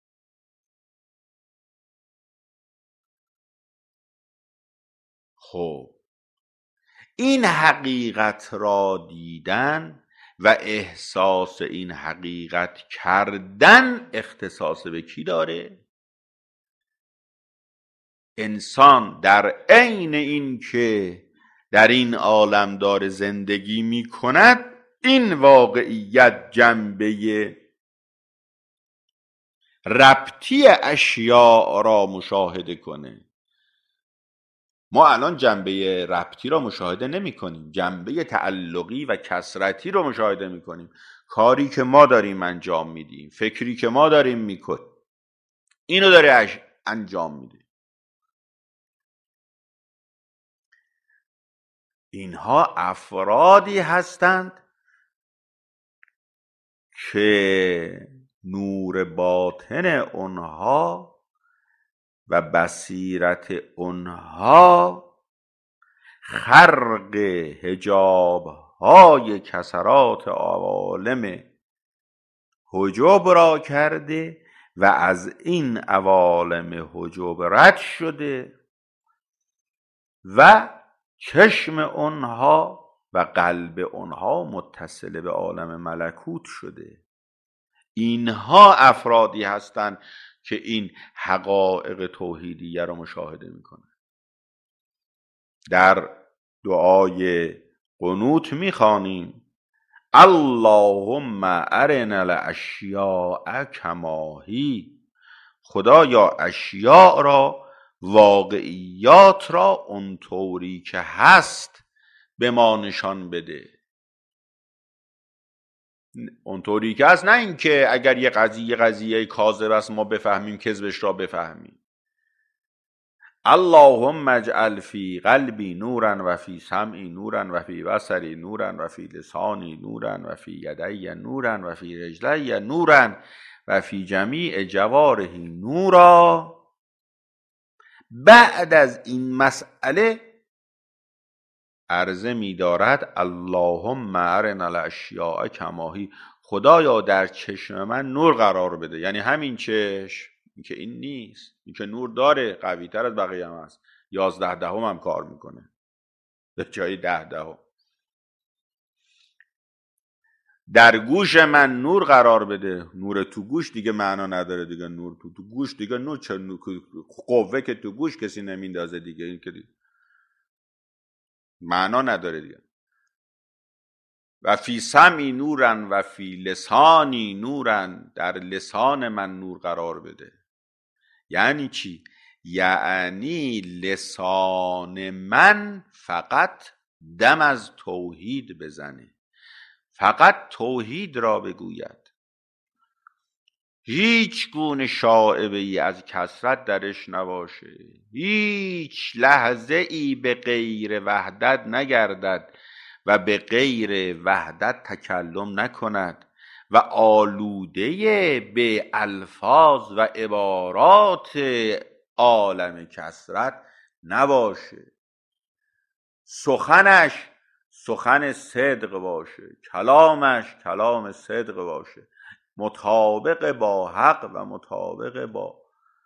خب این حقیقت را دیدن و احساس این حقیقت کردن اختصاص به کی داره؟ انسان در عین این که در این عالم داره زندگی می کند این واقعیت جنبه ربطی اشیاء را مشاهده کنه. ما الان جنبه ربطی را مشاهده نمی کنیم، جنبه تعلقی و کثرتی را مشاهده می کنیم. کاری که ما داریم انجام میدیم، فکری که ما داریم میکنیم، اینو داره انجام میده. اینها افرادی هستند که نور باطن اونها و بصیرت اونها خرق حجاب های کسرات عوالم حجب را کرده و از این عوالم حجب رد شده و چشم اونها و قلب اونها متصل به عالم ملکوت شده. اینها افرادی هستند که این حقایق توحیدیه را مشاهده میکنن. در دعای قنوت میخوانیم اللهم ارنا الاشیاء کما هی، خدایا اشیاء را، واقعیات را اونطوری که هست به ما نشان بده. اونطوری که هست، نه اینکه اگر یه قضیه قضیه کاذب است ما بفهمیم کذبش را بفهمیم. اللهم اجعل فی قلبی نورا و فی سمعی نورا و فی بصری نورا و فی لسانی نورا و فی یدی نورا و فی رجلی نورا و فی جمیع جوارحی نورا. بعد از این مسئله عرضه می دارد اللهم ارنا الاشیاء کما هی، خدایا در چشم من نور قرار بده. یعنی همین چشم، این که این نیست، این که نور داره، قوی تر از بقیه هم هست، یازده دهم هم کار میکنه به جای ده دهم. در گوش من نور قرار بده. نور تو گوش دیگه معنا نداره دیگه. نور تو, تو گوش دیگه نور چه نور قوه که تو گوش کسی نمیندازه دیگه. این که دیگه معنا نداره دیگه. و فی سمعی نورن و فی لسانی نورن، در لسان من نور قرار بده. یعنی چی؟ یعنی لسان من فقط دم از توحید بزنه، فقط توحید را بگوید، هیچ گونه شائبه ای از کثرت درش نباشه، هیچ لحظه ای به غیر وحدت نگردد و به غیر وحدت تکلم نکند و آلوده به الفاظ و عبارات عالم کثرت نباشه. سخنش سخن صدق باشه، کلامش کلام صدق باشه، مطابق با حق و مطابق با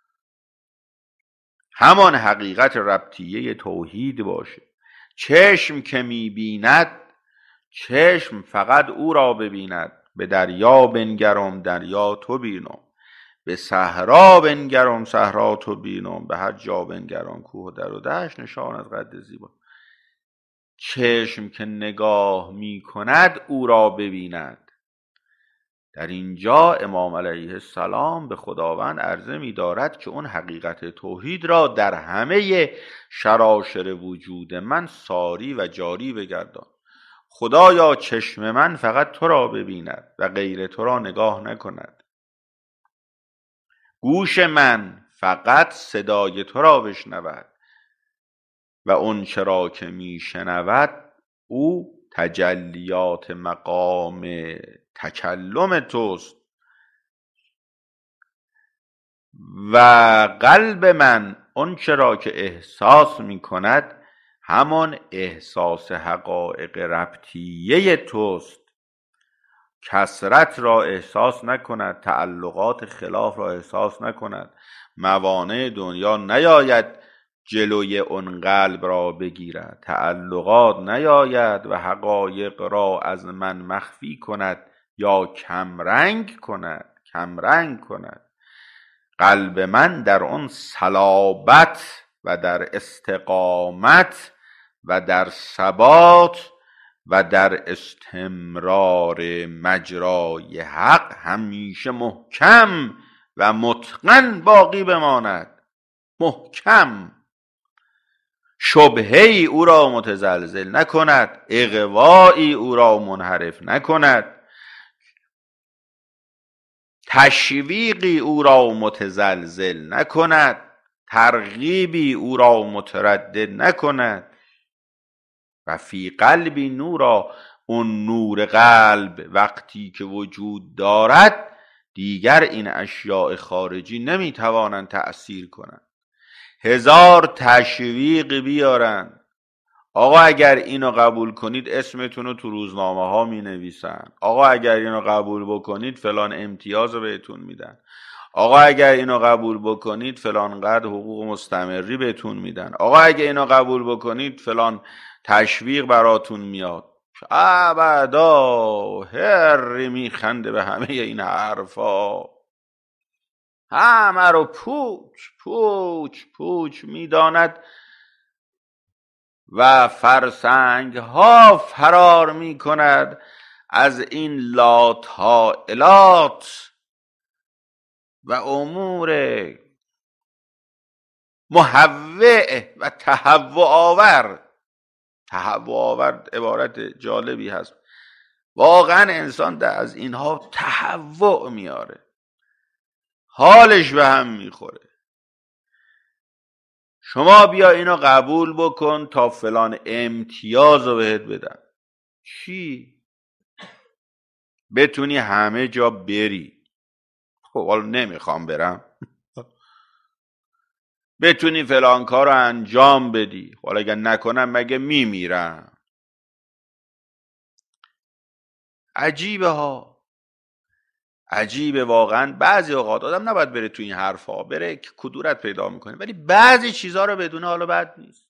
همان حقیقت ربطیه توحید باشه. چشم که میبیند، چشم فقط او را ببیند. به دریا بنگرم دریا تو بینم، به صحرا بنگرم صحرا تو بینم، به هر جا بنگرم کوه و در و دشت نشان از قد زیبا. چشم که نگاه می کند او را ببیند. در اینجا امام علیه السلام به خداوند عرضه می دارد که اون حقیقت توحید را در همه شراشر وجود من ساری و جاری بگردان. خدایا چشم من فقط تو را ببیند و غیر تو را نگاه نکند. گوش من فقط صدای تو را بشنود و اون چرا که می شنود او تجلیات مقام تکلم توست. و قلب من اون چرا که احساس می کند همان احساس حقایق ربطیه توست. کثرت را احساس نکند، تعلقات خلاف را احساس نکند، موانع دنیا نیاید جلوی اون قلب را بگیرد، تعلقات نیاید و حقایق را از من مخفی کند یا کمرنگ کند کمرنگ کند. قلب من در اون صلابت و در استقامت و در ثبات و در استمرار مجرای حق همیشه محکم و متقن باقی بماند. محکم، شبهه‌ای او را متزلزل نکند، اغوایی او را منحرف نکند، تشویقی او را متزلزل نکند، ترغیبی او را متردد نکند. و فی قلبی نورا، اون نور قلب وقتی که وجود دارد دیگر این اشیاء خارجی نمیتوانند تأثیر کنند. هزار تشویق بیارن، آقا اگر اینو قبول کنید اسمتون رو تو روزنامه ها می نویسن، آقا اگر اینو قبول بکنید فلان امتیاز رو بهتون میدن، آقا اگر اینو قبول بکنید فلان قدر حقوق مستمری بهتون میدن، آقا اگر اینو قبول بکنید فلان تشویق براتون میاد. ابدا هر میخنده به همه این حرفا، همه رو پوچ پوچ پوچ میداند و فرسنگ ها فرار می کند از این لاتائلات و امور محوع و تهوع آور. تهوع آور عبارت جالبی هست، واقعا انسان در از اینها تهوع میاره، حالش به هم میخوره. شما بیا اینو قبول بکن تا فلان امتیاز رو بهت بدن. چی؟ بتونی همه جا بری. خب حالا نمیخوام برم. بتونی فلان کار رو انجام بدی. حالا اگر نکنم مگه میمیرم. عجیبه ها، عجیبه واقعا. بعضی اوقات آدم نباید بره تو این حرف ها، بره که کدورت پیدا میکنه، ولی بعضی چیزها رو بدونه حالا بد نیست.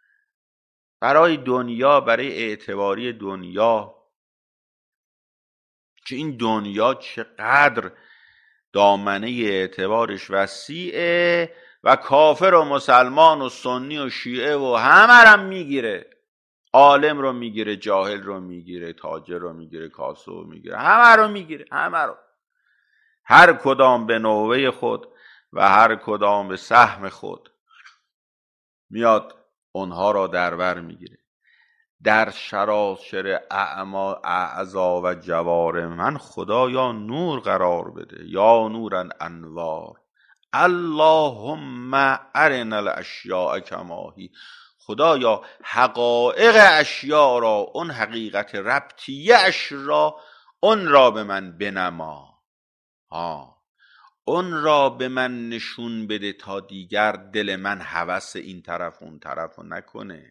برای دنیا، برای اعتباری دنیا که این دنیا چقدر دامنه اعتبارش وسیعه و کافر و مسلمان و سنی و شیعه و همه رو میگیره، عالم رو میگیره، جاهل رو میگیره، تاجر رو میگیره، کاسه رو میگیره، همه رو میگیره، همه رو، هر کدام به نوبه خود و هر کدام به سهم خود میاد اونها را در بر میگیره. در شراشر اعما اعضا و جوار من خدایا نور قرار بده، یا نورن انوار، اللهم ارنا الاشیاء کما هی. خدایا حقایق اشیاء را، اون حقیقت ربطیه اش را، اون را به من بنما، ها اون را به من نشون بده تا دیگر دل من هوس این طرف اون طرف نکنه.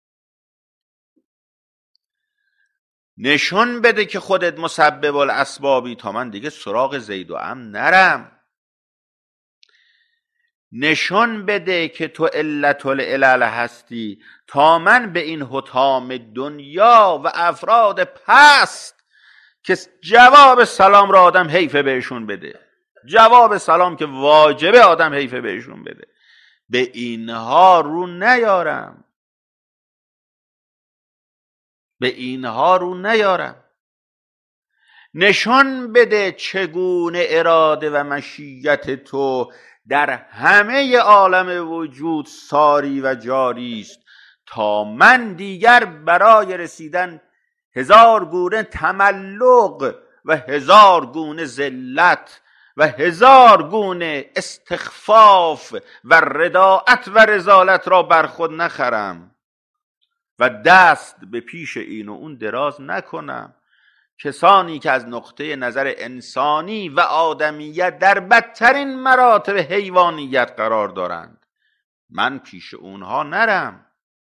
نشون بده که خودت مسبب الاسبابی تا من دیگه سراغ زید و عمرو نرم. نشون بده که تو علت العلل هستی تا من به این حطام دنیا و افراد پست که جواب سلام را آدم حیفه بهشون بده، جواب سلام که واجبه آدم حیفه بهشون بده، به اینها رو نیارم، به اینها رو نیارم. نشون بده چگونه اراده و مشیت تو در همه عالم وجود ساری و جاری است تا من دیگر برای رسیدن هزار گونه تملق و هزار گونه ذلت و هزار گونه استخفاف و رداعت و رذالت را بر خود نخرم و دست به پیش این و اون دراز نکنم. کسانی که از نقطه نظر انسانی و آدمیت در بدترین مراتب حیوانیت قرار دارند، من پیش اونها نرم.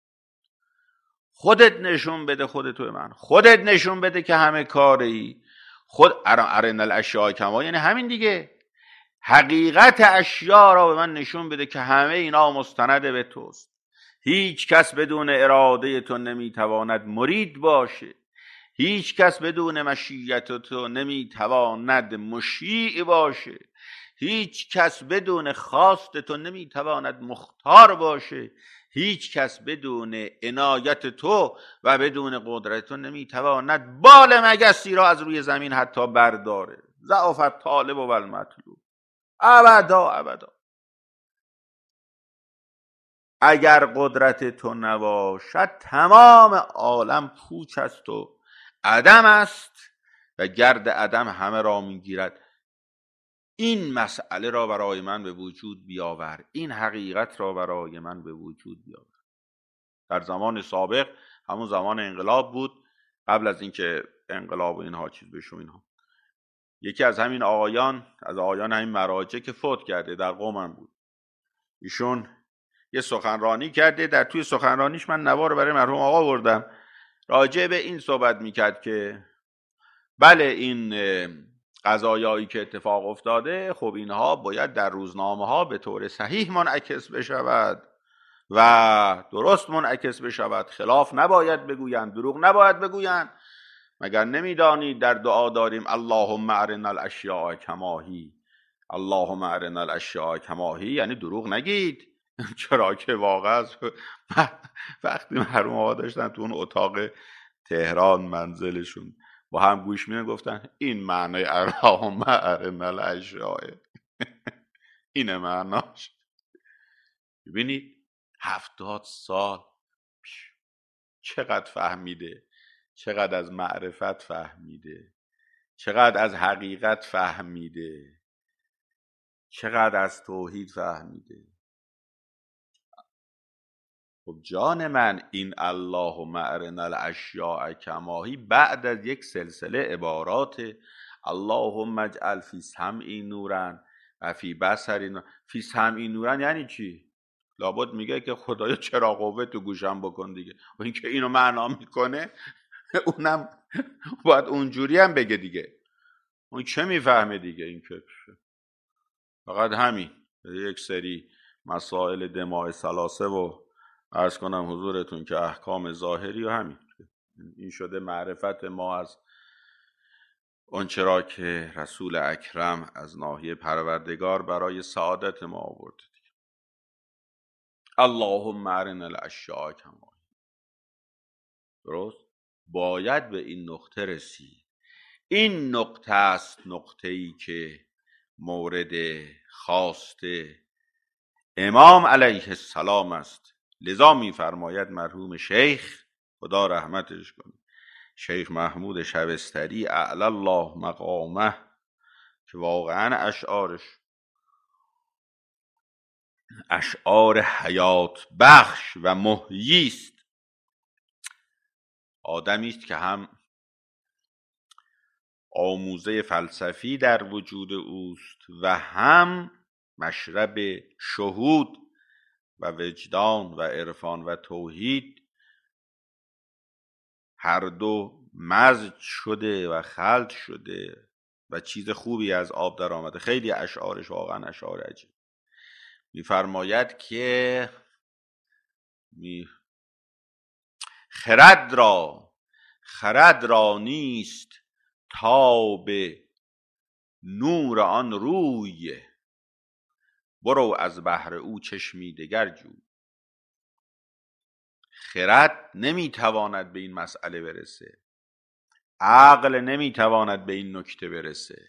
خودت نشون بده، خودت به من، خودت نشون بده که همه کاری، خود ارن الاشیاء کما، یعنی همین دیگه، حقیقت اشیا را به من نشون بده که همه اینا مستند به توست. هیچ کس بدون اراده تو نمیتواند مرید باشه، هیچ کس بدون مشیت تو نمیتواند مشیع باشه، هیچ کس بدون خواست تو نمیتواند مختار باشه، هیچ کس بدون عنایت تو و بدون قدرت تو نمیتواند بال مگسی را از روی زمین حتی برداره. ضعف طالب و المطلوب، ابدا ابدا. اگر قدرت تو نباشد تمام عالم پوچ است و عدم است و گرد عدم همه را میگیرد. این مسئله را برای من به وجود بیاور، این حقیقت را برای من به وجود بیاور. در زمان سابق، همون زمان انقلاب بود، قبل از اینکه انقلاب و اینها چیز بشه، اینها یکی از همین آقایان از آقایان همین مراجع که فوت کرده در قم بود، ایشون یه سخنرانی کرده. در توی سخنرانیش من نوار برای مرحوم آقا بردم، راجع به این صحبت میکرد که بله این قضایایی که اتفاق افتاده، خب اینها باید در روزنامه ها به طور صحیح منعکس بشود و درست منعکس بشود، خلاف نباید بگویند، دروغ نباید بگویند. مگر نمیدانید در دعا داریم اللهم ارنا الاشیاء کما هی، اللهم ارنا الاشیاء کما هی، یعنی دروغ نگید. چرا که واقعا وقتی مرحوم آقا داشتن تو اون اتاق تهران منزلشون با هم گوش میدن، گفتن این معنی اللهم ارنا الاشیاء اینه معناش. ببینید هفتاد سال چقدر فهمیده، چقدر از معرفت فهمیده، چقدر از حقیقت فهمیده، چقدر از توحید فهمیده. خب جان من، این اللهم ارنا الاشیاء کما هی بعد از یک سلسله عبارات اللهم اجعل فی سمعی نورا و فی بصری نورا. فی سمعی نورا یعنی چی؟ لابد میگه که خدایا چراغ قوه تو گوشم بکن دیگه. و این که اینو معنا میکنه اونم باید اونجوری هم بگه دیگه. اون چه میفهمه دیگه؟ این که فقط همین یک سری مسائل دماء ثلاثه و عرض کنم حضورتون که احکام ظاهری و همین این شده معرفت ما از آنچه را که رسول اکرم از ناحیه پروردگار برای سعادت ما آورد. اللهم ارنا الاشیاء کما. درست؟ باید به این نقطه رسید. این نقطه است نقطه‌ای که مورد خواست امام علیه السلام است. لذا می‌فرماید مرحوم شیخ خدا رحمتش کنه، شیخ محمود شبستری اعلی الله مقامه، که واقعا اشعارش اشعار حیات بخش و محیی است. آدمی است که هم آموزه فلسفی در وجود اوست و هم مشرب شهود و وجدان و عرفان و توحید، هر دو مزج شده و خلط شده و چیز خوبی از آب در آمده. خیلی اشعارش واقعا اشعار عجیب. می‌فرماید که می خرد را خرد را نیست تا به نور آن روی، برو از بحر او چشمی دگر جو. خرد نمیتواند به این مسئله برسه، عقل نمیتواند به این نکته برسه.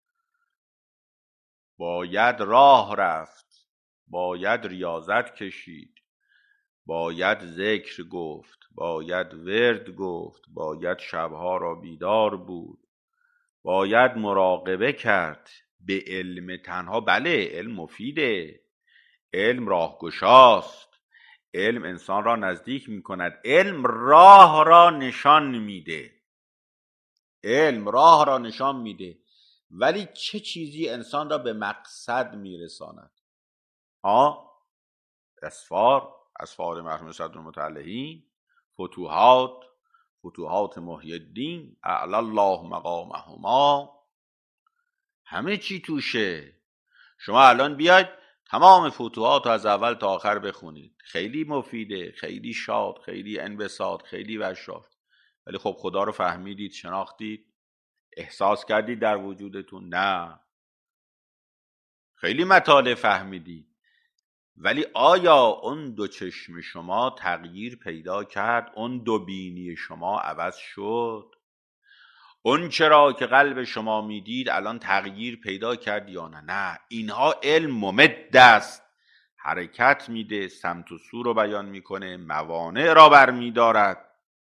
باید راه رفت، باید ریاضت کشید، باید ذکر گفت، باید ورد گفت، باید شبها را بیدار بود، باید مراقبه کرد. به علم تنها، بله علم مفیده، علم راهگشاست، علم انسان را نزدیک می کند، علم راه را نشان میده، علم راه را نشان میده، ولی چه چیزی انسان را به مقصد میرساند؟ ها، اسفار اسفار مرحوم صدرالمتعلقین، فتوحات فتوحات محی الدین اعلی الله مقامهما، همه چی توشه. شما الان بیاید تمام فتوحات رو از اول تا آخر بخونید، خیلی مفیده، خیلی شاد، خیلی انبساط، خیلی بشار، ولی خب خدا رو فهمیدید، شناختید، احساس کردید در وجودتون؟ نه. خیلی مطالب فهمیدید، ولی آیا اون دو چشم شما تغییر پیدا کرد؟ اون دو بینی شما عوض شد؟ اون چرا که قلب شما میدید الان تغییر پیدا کرد یا نه؟ نه، اینها علم ممد است، حرکت میده، سمت و سو رو بیان میکنه، موانع را برمیدارد،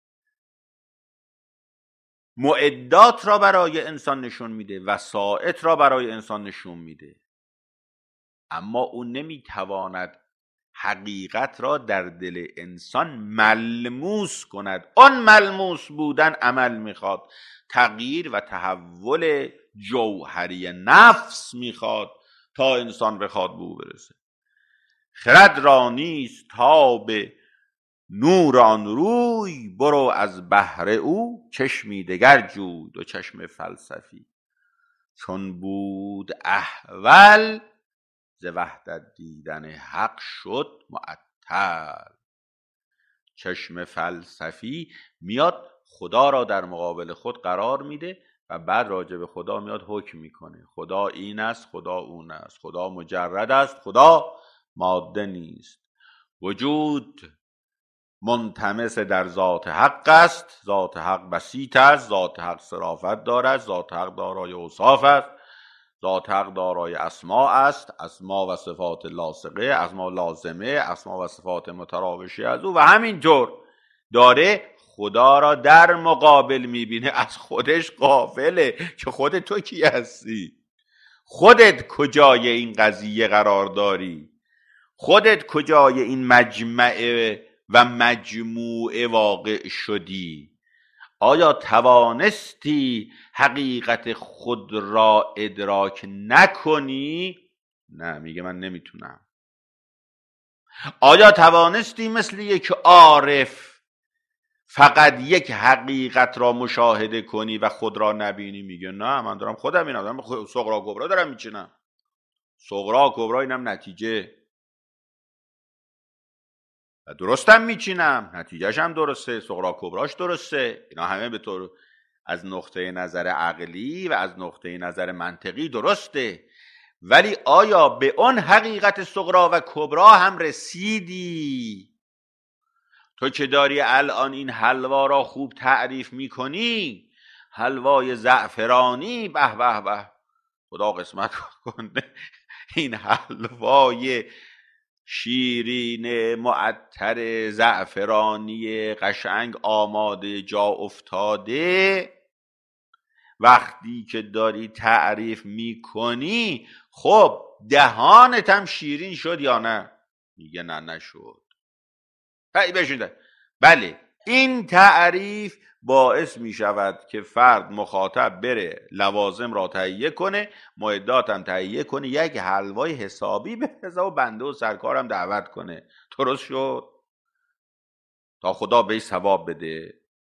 معدات را برای انسان نشون میده، وسائط را برای انسان نشون میده، اما اون نمیتواند حقیقت را در دل انسان ملموس کند. اون ملموس بودن عمل میخواد، تغییر و تحول جوهری نفس میخواد تا انسان بخواد به او برسه. خرد را نیست تا به نور آن روی، برو از بحر او چشمی دگر جو. دو چشم فلسفی چون بود احول، ز وحدت دیدن حق شد معطل. چشم فلسفی میاد خدا را در مقابل خود قرار میده و بعد راجع به خدا میاد حکم میکنه. خدا این است، خدا اون است، خدا مجرد است، خدا ماده نیست. وجود منطمس در ذات حق است، ذات حق بسیط است، ذات حق صرافت دارد، ذات حق دارای اوصاف است، ذات حق دارای اسما است، اسما و صفات لاصقه، اسما لازمه، اسما و صفات متراوشه از او، و همینطور داره خدا را در مقابل میبینه. از خودش غافله که خود تو کی هستی، خودت کجای این قضیه قرار داری، خودت کجای این مجمعه و مجموعه واقع شدی. آیا توانستی حقیقت خود را ادراک نکنی؟ نه، میگه من نمیتونم. آیا توانستی مثل یک عارف فقط یک حقیقت را مشاهده کنی و خود را نبینی؟ میگه نه، من دارم خودم اینم، دارم صغرا کبرا دارم میچینم. صغرا کبرا اینم نتیجه، درستم میچینم، نتیجهش هم درسته، صغرا کبراش درسته، اینا همه به طور از نقطه نظر عقلی و از نقطه نظر منطقی درسته، ولی آیا به اون حقیقت صغرا و کبرا هم رسیدی؟ تو که داری الان این حلوا را خوب تعریف میکنی، حلوای زعفرانی، به به به، خدا قسمت کنه این حلوای شیرین معطر زعفرانی قشنگ آماده جا افتاده، وقتی که داری تعریف میکنی خب دهانت هم شیرین شد یا نه؟ میگه نه نشد. بشینده. بله، این تعریف باعث می شود که فرد مخاطب بره لوازم را تهیه کنه، معدات هم تهیه کنه، یک حلوای حسابی بپزه و بنده و سرکارم دعوت کنه. درست شد؟ تا خدا بهش ثواب بده.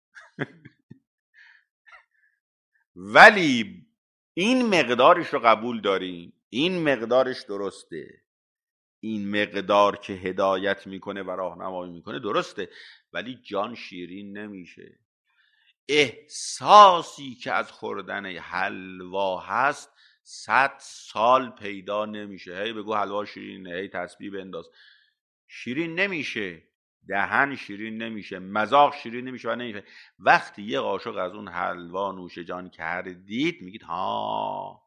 ولی این مقدارش رو قبول داریم، این مقدارش درسته، این مقدار که هدایت میکنه و راهنمایی میکنه درسته، ولی جان شیرین نمیشه. احساسی که از خوردن حلوا هست صد سال پیدا نمیشه. هی بگو حلوا شیرینه، هی تسبیح بنداز، شیرین نمیشه. دهن شیرین نمیشه، مذاق شیرین نمیشه و نمیشه. وقتی یه قاشق از اون حلوا نوش جان کردید میگید ها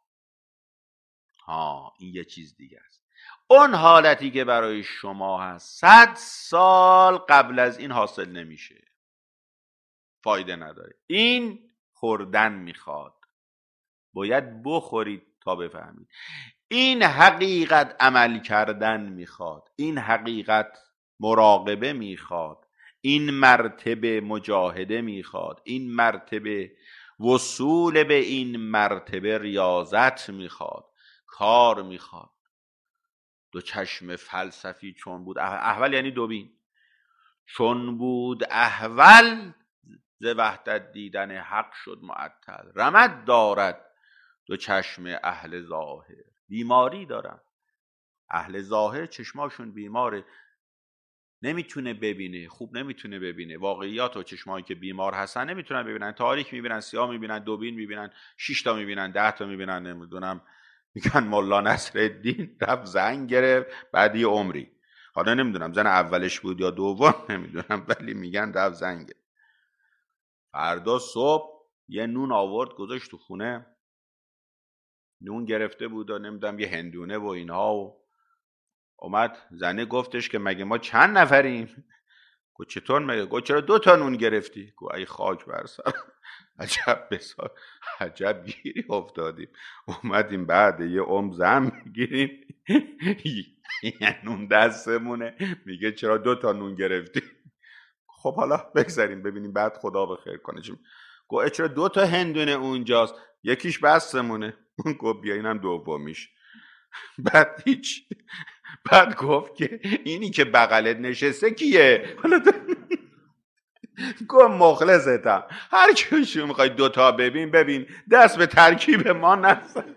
ها این یه چیز دیگه است. اون حالتی که برای شما هست صد سال قبل از این حاصل نمیشه، فایده نداره. این خوردن میخواد، باید بخورید تا بفهمید. این حقیقت عمل کردن میخواد، این حقیقت مراقبه میخواد، این مرتبه مجاهده میخواد، این مرتبه وصول به این مرتبه ریاضت میخواد، کار میخواد. دو چشم فلسفی چون بود احول، یعنی دوبین، چون بود احول ز وحدت دیدن حق شد معطل. رمد دارد دو چشم اهل ظاهر، بیماری دارن اهل ظاهر، چشماشون بیماره، نمیتونه ببینه، خوب نمیتونه ببینه واقعیات. و چشمایی که بیمار هستن نمیتونن ببینن، تاریک میبینن، سیاه میبینن، دوبین میبینن، شش تا میبینن، ده تا میبینن. نمیدونم، میگن مولا نصرالدین رفت زن گرفت بعد یه عمری، حالا نمیدونم زن اولش بود یا دوم نمیدونم، ولی میگن رفت زن گرفت. فردا صبح یه نون آورد گذاشت تو خونه، نون گرفته بود و نمیدونم یه هندونه و اینها، و اومد زنه گفتش که مگه ما چند نفریم؟ گو چطور مگه؟ گو چرا دو تا نون گرفتی؟ گو ای خاک بر سر، عجب بسار، عجب گیری افتادیم، اومدیم بعد یه عمر زن میگیریم یه نون دستمونه، میگه چرا دو تا نون گرفتی؟ خب حالا بگذاریم ببینیم بعد خدا بخیر کنه. گو چرا دو تا هندونه اونجاست، یکیش بستمونه. گو بیا اینم دومیش. بعد هیچ، بعد گفت که اینی که بغلت نشسته کیه؟ گفت مخلصتم، هر چیشو میخوای دوتا ببین ببین، دست به ترکیب ما نزن.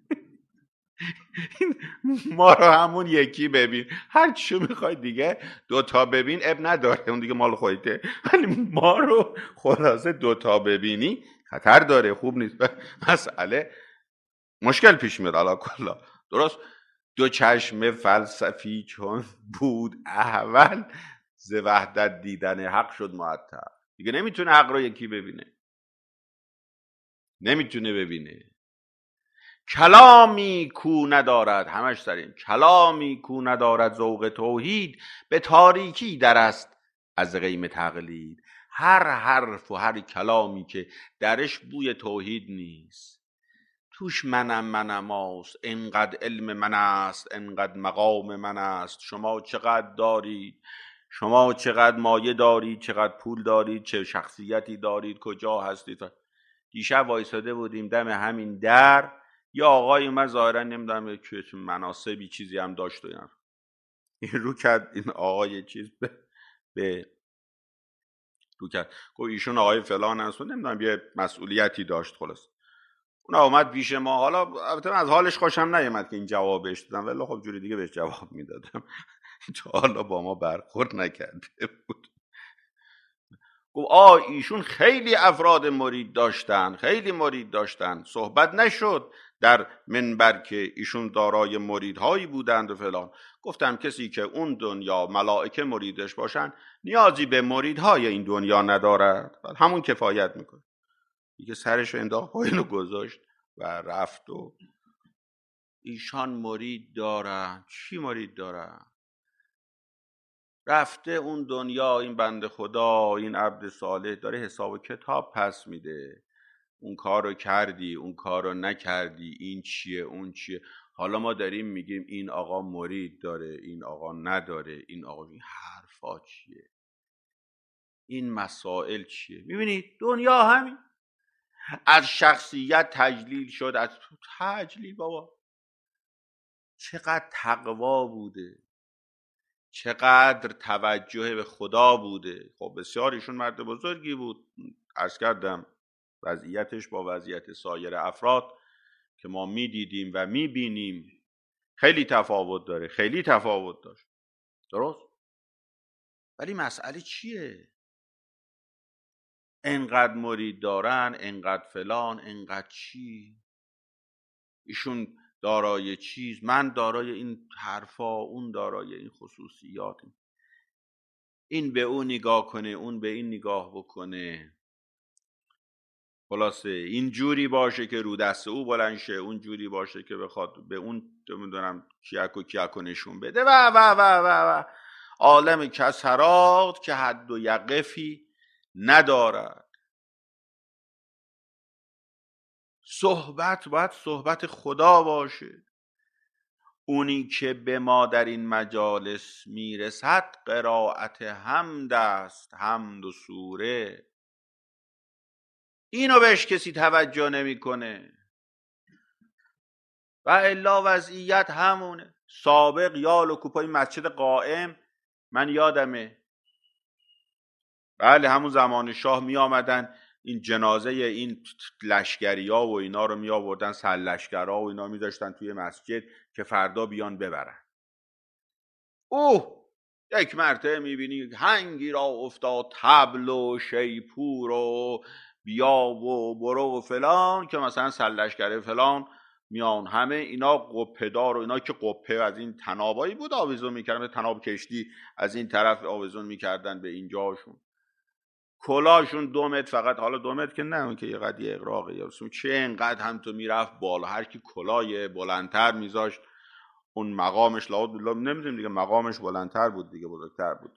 ما رو همون یکی ببین، هر چیشو میخوای دیگه دوتا ببین اب نداره، اون دیگه مال خودته، ولی ما رو خلاصه دوتا ببینی خطر داره، خوب نیست. مسئله مشکل پیش میاد. علا کلا درست. دو چشم فلسفی چون بود احول ز وحدت دیدن حق شد معطل. دیگه نمیتونه حق رو یکی ببینه، نمیتونه ببینه. کلامی کو ندارد، همش سرین کلامی کو ندارد ذوق توحید، به تاریکی در است از غیم تقلید. هر حرف و هر کلامی که درش بوی توحید نیست، توش منم منم است، انقدر علم من است، انقدر مقام من است، شما چقدر دارید، شما چقدر مایه دارید، چقدر پول دارید، چه شخصیتی دارید، کجا هستید. دیشب وایساده بودیم دم همین در، یا آقای من ظاهرا نمیدونم که مناسبی چیزی هم داشت و اینا، این رو کرد این آقای چیز به, به رو کرد گفت ایشون آقای فلان هست و نمیدونم یه مسئولیتی داشت. خلاص اون اومد پیش ما، حالا البته از حالش خوشم نیامد که این جواب بهش دادم، ولی خب جوری دیگه بهش جواب میدادم، تا حالا با ما برخورد نکرده بود. گفت آ ایشون خیلی افراد مرید داشتن، خیلی مرید داشتن، صحبت نشد در منبر که ایشون دارای مریدهایی بودند و فلان. گفتم کسی که اون دنیا ملائکه مریدش باشن نیازی به مریدهای این دنیا ندارد، همون کفایت میکنه. دیگه سرش انداخت پایین و گذاشت و رفت. و ایشان مرید دارن. چی مرید دارن؟ رفته اون دنیا، این بنده خدا، این عبد صالح داره حساب و کتاب پس میده. اون کار رو کردی، اون کار رو نکردی، این چیه، اون چیه. حالا ما داریم میگیم این آقا مرید داره، این آقا نداره، این آقا، این حرفا چیه، این مسائل چیه؟ میبینید دنیا همین. از شخصیت تجلیل شد، از تجلیل بابا چقدر تقوا بوده، چقدر توجه به خدا بوده. خب بسیار ایشون مرد بزرگی بود، عرض کردم وضعیتش با وضعیت سایر افراد که ما میدیدیم و میبینیم خیلی تفاوت داره، خیلی تفاوت داشت، درست؟ ولی مسئله چیه؟ انقدر مرید دارن، انقدر فلان، انقدر چی، ایشون دارای چیز، من دارای این حرفا، اون دارای این خصوصیات، این به اون نگاه کنه، اون به این نگاه بکنه. خلاصه این جوری باشه که رو دست او بلند شه، اون جوری باشه که بخواد به اون نمیدونم کیک و کیک نشون بده و و و و و عالم کسرات که حد و یقفی ندارد. صحبت باید صحبت خدا باشه. اونی که به ما در این مجالس میرسد قرائت حمد است، حمد و سوره. اینو بهش کسی توجه نمیکنه و الا وضعیت همونه. سابق یال و کوپای مسجد قائم من یادمه، بله همون زمان شاه می آمدن این جنازه این لشگری ها و اینا رو می آوردن، سرلشگرها و اینا می داشتن توی مسجد که فردا بیان ببرن. اوه یک مرتبه می بینی هنگی را افتاد طبل و شیپور و بیا و برو و فلان که مثلا سرلشگره فلان میان، همه اینا قپه دار و اینا که قپه از این تنابایی بود آویزون میکردن، تناب کشتی از این طرف آویزون میکردن به اینجاشون، کلاشون دو متر فقط، حالا دو متر که نه که یه قدی اقراقه یا چه انقدر هم تو میرفت بالا، هر کی کلاه بلندتر میذاشت اون مقامش لابد بالله نمیدونیم دیگه، مقامش بلندتر بود دیگه، بزرگتر بود.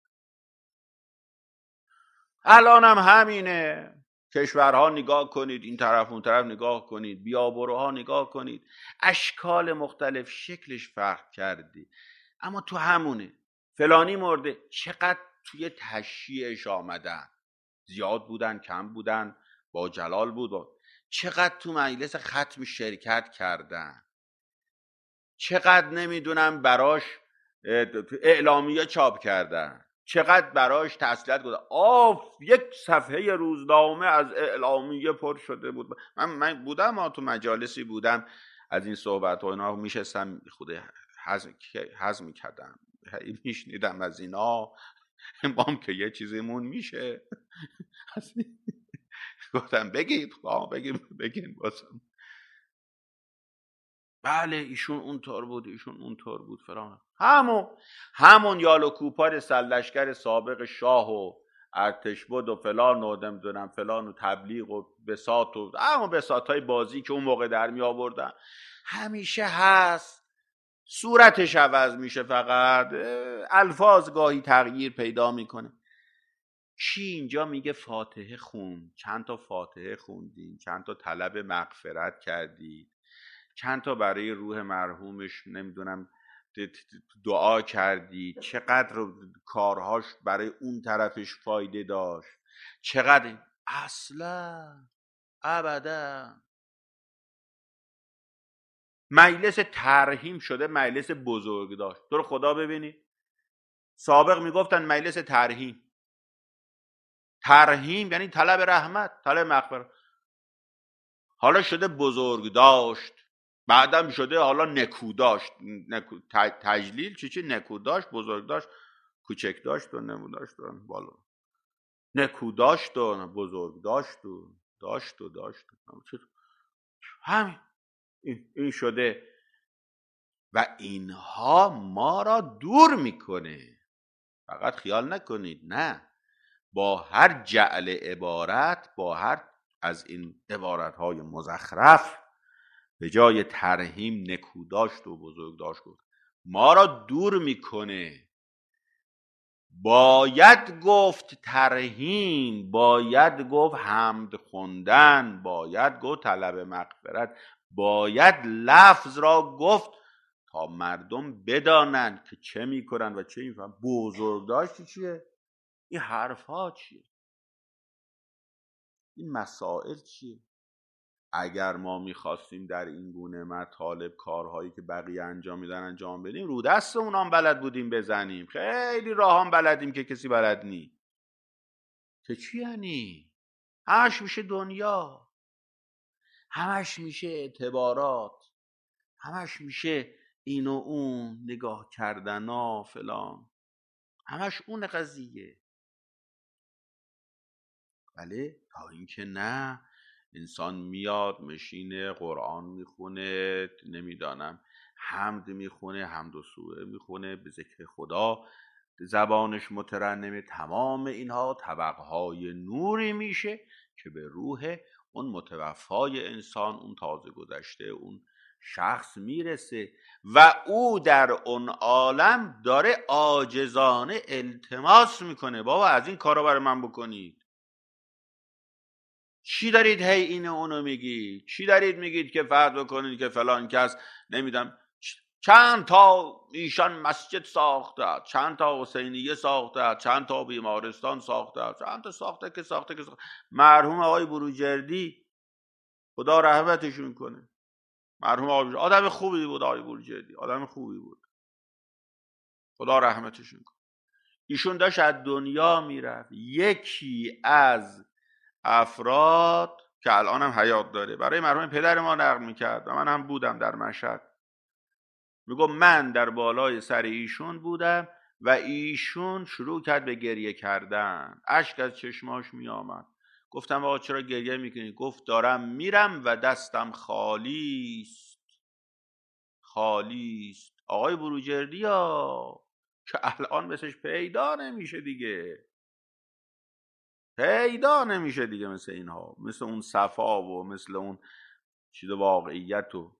الان هم همینه. کشورها نگاه کنید، این طرف اون طرف نگاه کنید، بیابروها نگاه کنید، اشکال مختلف، شکلش فرق کرده اما تو همونه. فلانی مرده، چقدر توی تشییعش آمدن، زیاد بودن کم بودن، با جلال بود، چقدر تو مجلس ختم شرکت کردن، چقدر نمیدونم براش اعلامیه چاپ کردن، چقدر براش تسلیت گذاشتن. آف یک صفحه روزنامه از اعلامیه پر شده بود. من, من بودم، ما تو مجالسی بودم از این صحبت و اینا میشستم خود هضم هضم میکردم، میشنیدم از اینا، امام که یه چیزیمون میشه. گفتم بگید بگید بگید باسم. بله ایشون اونطور بود، ایشون اونطور بود فلان، همون همون یال و کوپار سرلشکر سابق شاه و ارتش بود و فلان و نمیدونم فلان و تبلیغ و بساط و همون بساطای بازی که اون موقع در می آوردن همیشه هست، صورتش عوض میشه، فقط الفاظ گاهی تغییر پیدا میکنه. کی اینجا میگه فاتحه خون، چند تا فاتحه خوندین، چند تا طلب مغفرت کردی، چند تا برای روح مرحومش نمیدونم دعا کردی، چقدر کارهاش برای اون طرفش فایده داشت، چقدر؟ اصلا ابدا. مجلس ترحیم شده مجلس بزرگ داشت، تو رو خدا ببینی سابق میگفتن مجلس ترحیم، ترحیم یعنی طلب رحمت، طلب مغفرت، حالا شده بزرگ داشت، بعدم شده حالا نکو داشت، نکو تجلیل چی چی، نکو داشت، بزرگ داشت، کوچک داشت و نمو داشت بالا. نکو داشت و بزرگ داشت و داشت و داشت و همین این شده و اینها ما را دور میکنه. فقط خیال نکنید، نه، با هر جعل عبارت، با هر از این عبارتهای مزخرف به جای ترحیم نکو داشت و بزرگ داشت گفت ما را دور میکنه. باید گفت ترحیم، باید گفت حمد خوندن، باید گفت طلب مغفرت، باید لفظ را گفت تا مردم بدانند که چه میکنن و چه میفهمن. بزرگ داشتی چیه؟ این حرف ها چیه؟ این مسائل چیه؟ اگر ما میخواستیم در این گونه مطالب کارهایی که بقیه انجام میدن انجام بدیم، رو دست اونام بلد بودیم بزنیم. خیلی راهام بلدیم که کسی بلد نی. که چی یعنی؟ همش میشه دنیا، همش میشه اعتبارات، همش میشه این و اون نگاه کردن ها فلان، همش اون قضیه. بله، تا اینکه نه، انسان میاد میشینه قرآن میخونه، نمیدانم حمد میخونه، حمد و سوره میخونه، به ذکر خدا زبانش مترنمه. تمام اینها طبقهای نوری میشه که به روح اون متوفای انسان، اون تازه گذشته، اون شخص میرسه و او در اون عالم داره عاجزانه التماس میکنه بابا از این کارا برای من بکنید. چی دارید هی اینو اونو میگید؟ چی دارید میگید که فرض بکنید که فلان کس نمیدونم چند تا ایشان مسجد ساخته، چند تا حسینیه ساخته، چند تا بیمارستان ساخته، چند تا ساخته که ساخته که ساخته. مرحوم آقای بروجردی خدا رحمتشون کنه، مرحوم آقای آدم خوبی بود، آقای بروجردی آدم خوبی بود، خدا رحمتشون کنه. ایشون داشت از دنیا میرفت، یکی از افراد که الان هم حیات داره برای مرحوم پدر ما نقل میکرد و من هم بودم در مشهد، میگم من در بالای سر ایشون بودم و ایشون شروع کرد به گریه کردن، اشک از چشماش میآمد. گفتم آقا چرا گریه میکنی؟ گفت دارم میرم و دستم خالی است، خالی است. آقای بروجردی ها که الان مثلش پیدا نمیشه دیگه، پیدا نمیشه دیگه مثل اینها، مثل اون صفا و مثل اون چیز واقعیت و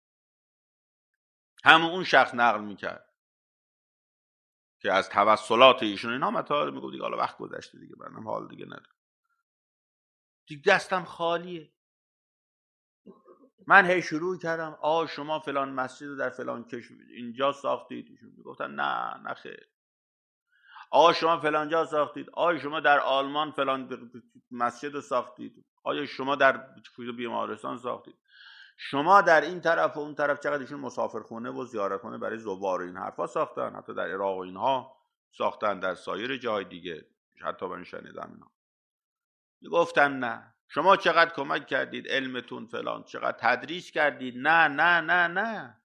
همون اون شخص نقل میکرد که از توسلات ایشون اینا مطالب میگفت دیگه، حالا وقت گذشته دیگه، برنم حال دیگه نداره دیگه، دستم خالیه. من هی شروع کردم آ شما فلان مسجد در فلان کشور اینجا ساختید، ایشون میگفتن نه نه خیر. آ شما فلان جا ساختید، آ شما در آلمان فلان مسجد ساختید، آیا شما در بیمارستان ساختید، شما در این طرف و اون طرف. چقدر ایشون مسافرخونه و زیارتخانه برای زوار این حرفا ساختن، حتی در عراق و اینها ساختن، در سایر جای دیگه حتی من شنیدم اینا. میگفتن نه شما چقدر کمک کردید علمتون فلان، چقدر تدریس کردید، نه نه نه نه.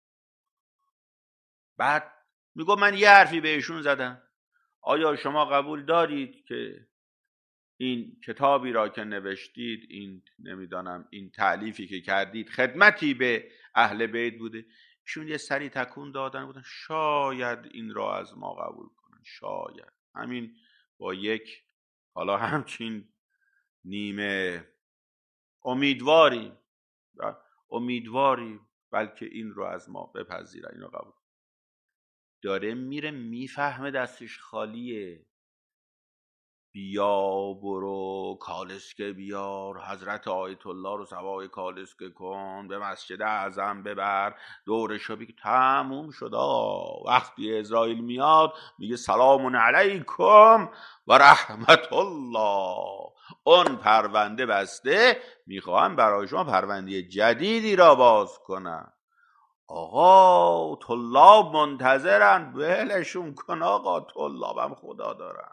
بعد میگم من یه حرفی بهشون زدم، آیا شما قبول دارید که این کتابی را که نوشتید، این نمیدانم این تألیفی که کردید خدمتی به اهل بیت بوده؟ ایشون یه سری تکون دادن، بودن شاید این را از ما قبول کنن، شاید. همین با یک حالا همچین نیمه امیدواری امیدواری بلکه این رو از ما بپذیرن، این رو قبول. داره میره میفهمه دستش خالیه، بیا برو کالسکه بیار، حضرت آیت الله رو سوای کالسکه کن، به مسجد اعظم ببر، دورشو بگی، تموم شد. وقتی اسرائیل میاد میگه سلام علیکم و رحمت الله، اون پرونده بسته، میخوام برای شما پرونده جدیدی را باز کنم. آقا طلاب منتظرن، ولشون کن آقا، طلابم خدا دارن،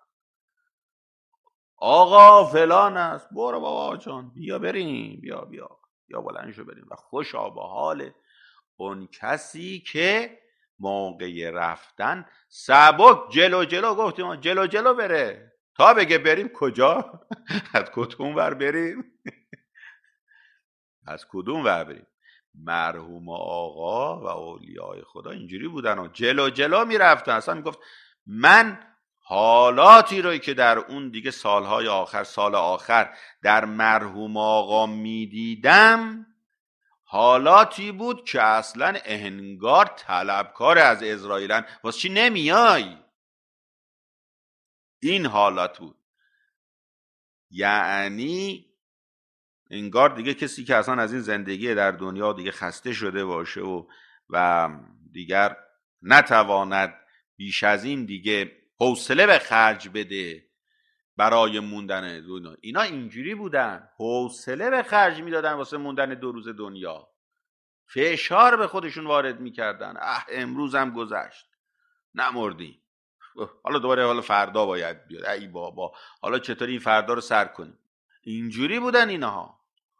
آقا فلان است، برو بابا جان بیا بریم، بیا بیا بیا بلند شو بریم. و خوشا به حال اون کسی که موقع رفتن سبک جلو جلو، گفتیم جلو جلو بره، تا بگه بریم کجا از کدوم ور بریم از کدوم ور بریم. مرحوم آقا و اولیاء خدا اینجوری بودن و جلو جلو میرفتن. اصلا میگفت من حالاتی روی که در اون دیگه سالهای آخر سال آخر در مرحوم آقا میدیدم حالاتی بود که اصلا انگار طلبکار از اسرائیلن، واسه چی نمیای؟ این حالات بود. یعنی انگار دیگه کسی که اصلا از این زندگی در دنیا دیگه خسته شده باشه و و دیگر نتواند بیش از این دیگه حوصله به خرج بده برای موندن دنیا. اینا اینجوری بودن، حوصله به خرج میدادن واسه موندن دو روز دنیا، فشار به خودشون وارد میکردن. اه امروز هم گذشت نمردیم، حالا دوباره حالا فردا باید بیاد، ای بابا حالا چطوری این فردا رو سر کنیم. اینجوری بودن اینها،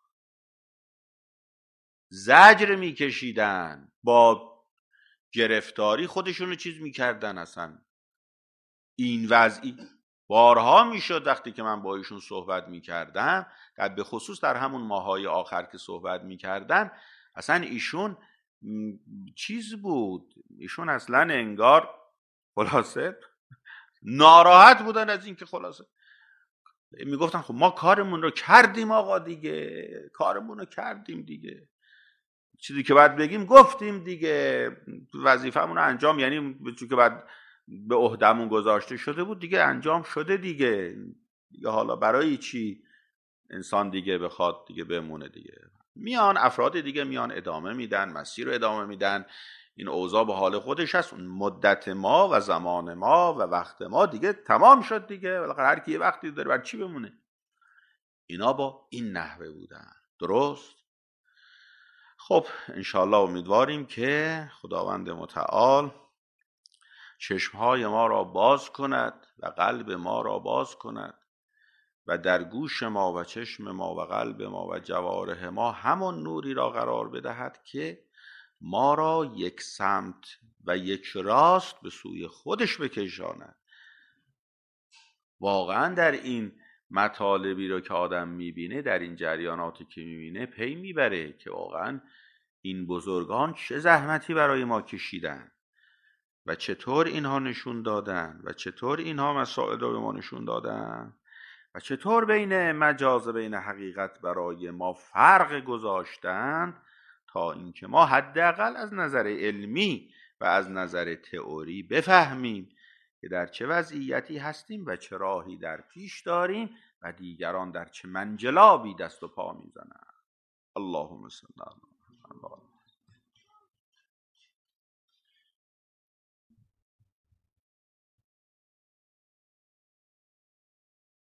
زجر میکشیدن، با گرفتاری خودشون رو چیز میکردن. اصلا این وضعی بارها میشد وقتی که من با ایشون صحبت میکردم، در به خصوص در همون ماهای آخر که صحبت میکردم، اصلا ایشون چیز بود، ایشون اصلا انگار خلاصه ناراحت بودن از این که خلاصه میگفتن خب ما کارمون رو کردیم آقا دیگه، کارمون رو کردیم دیگه، چیزی که باید بگیم گفتیم دیگه، وظیفه‌مون رو انجام، یعنی چیزی که بعد به عهده‌مون گذاشته شده بود دیگه انجام شده دیگه دیگه حالا برای چی انسان دیگه بخواد دیگه بمونه دیگه. میان افراد دیگه میان ادامه میدن، مسیر رو ادامه میدن، این اوضاع به حال خودش هست. اون مدت ما و زمان ما و وقت ما دیگه تمام شد دیگه، بالاخره هر کی یه وقتی داره، بر چی بمونه. اینا با این نحوه بودن. درست؟ خب انشاءالله امیدواریم که خداوند متعال چشمهای ما را باز کند و قلب ما را باز کند و در گوش ما و چشم ما و قلب ما و جوارح ما همون نوری را قرار بدهد که ما را یک سمت و یک راست به سوی خودش بکشاند. واقعا در این مطالبی رو که آدم میبینه، در این جریاناتی که میبینه، پی میبره که واقعا این بزرگان چه زحمتی برای ما کشیدن و چطور اینها نشون دادن و چطور اینها مسائل رو به ما نشون دادن و چطور بین مجاز بین حقیقت برای ما فرق گذاشتن تا اینکه ما حداقل از نظر علمی و از نظر تئوری بفهمیم که در چه وضعیتی هستیم و چه راهی در پیش داریم و دیگران در چه منجلابی دست و پا میزنن. اللهم صل علی محمد.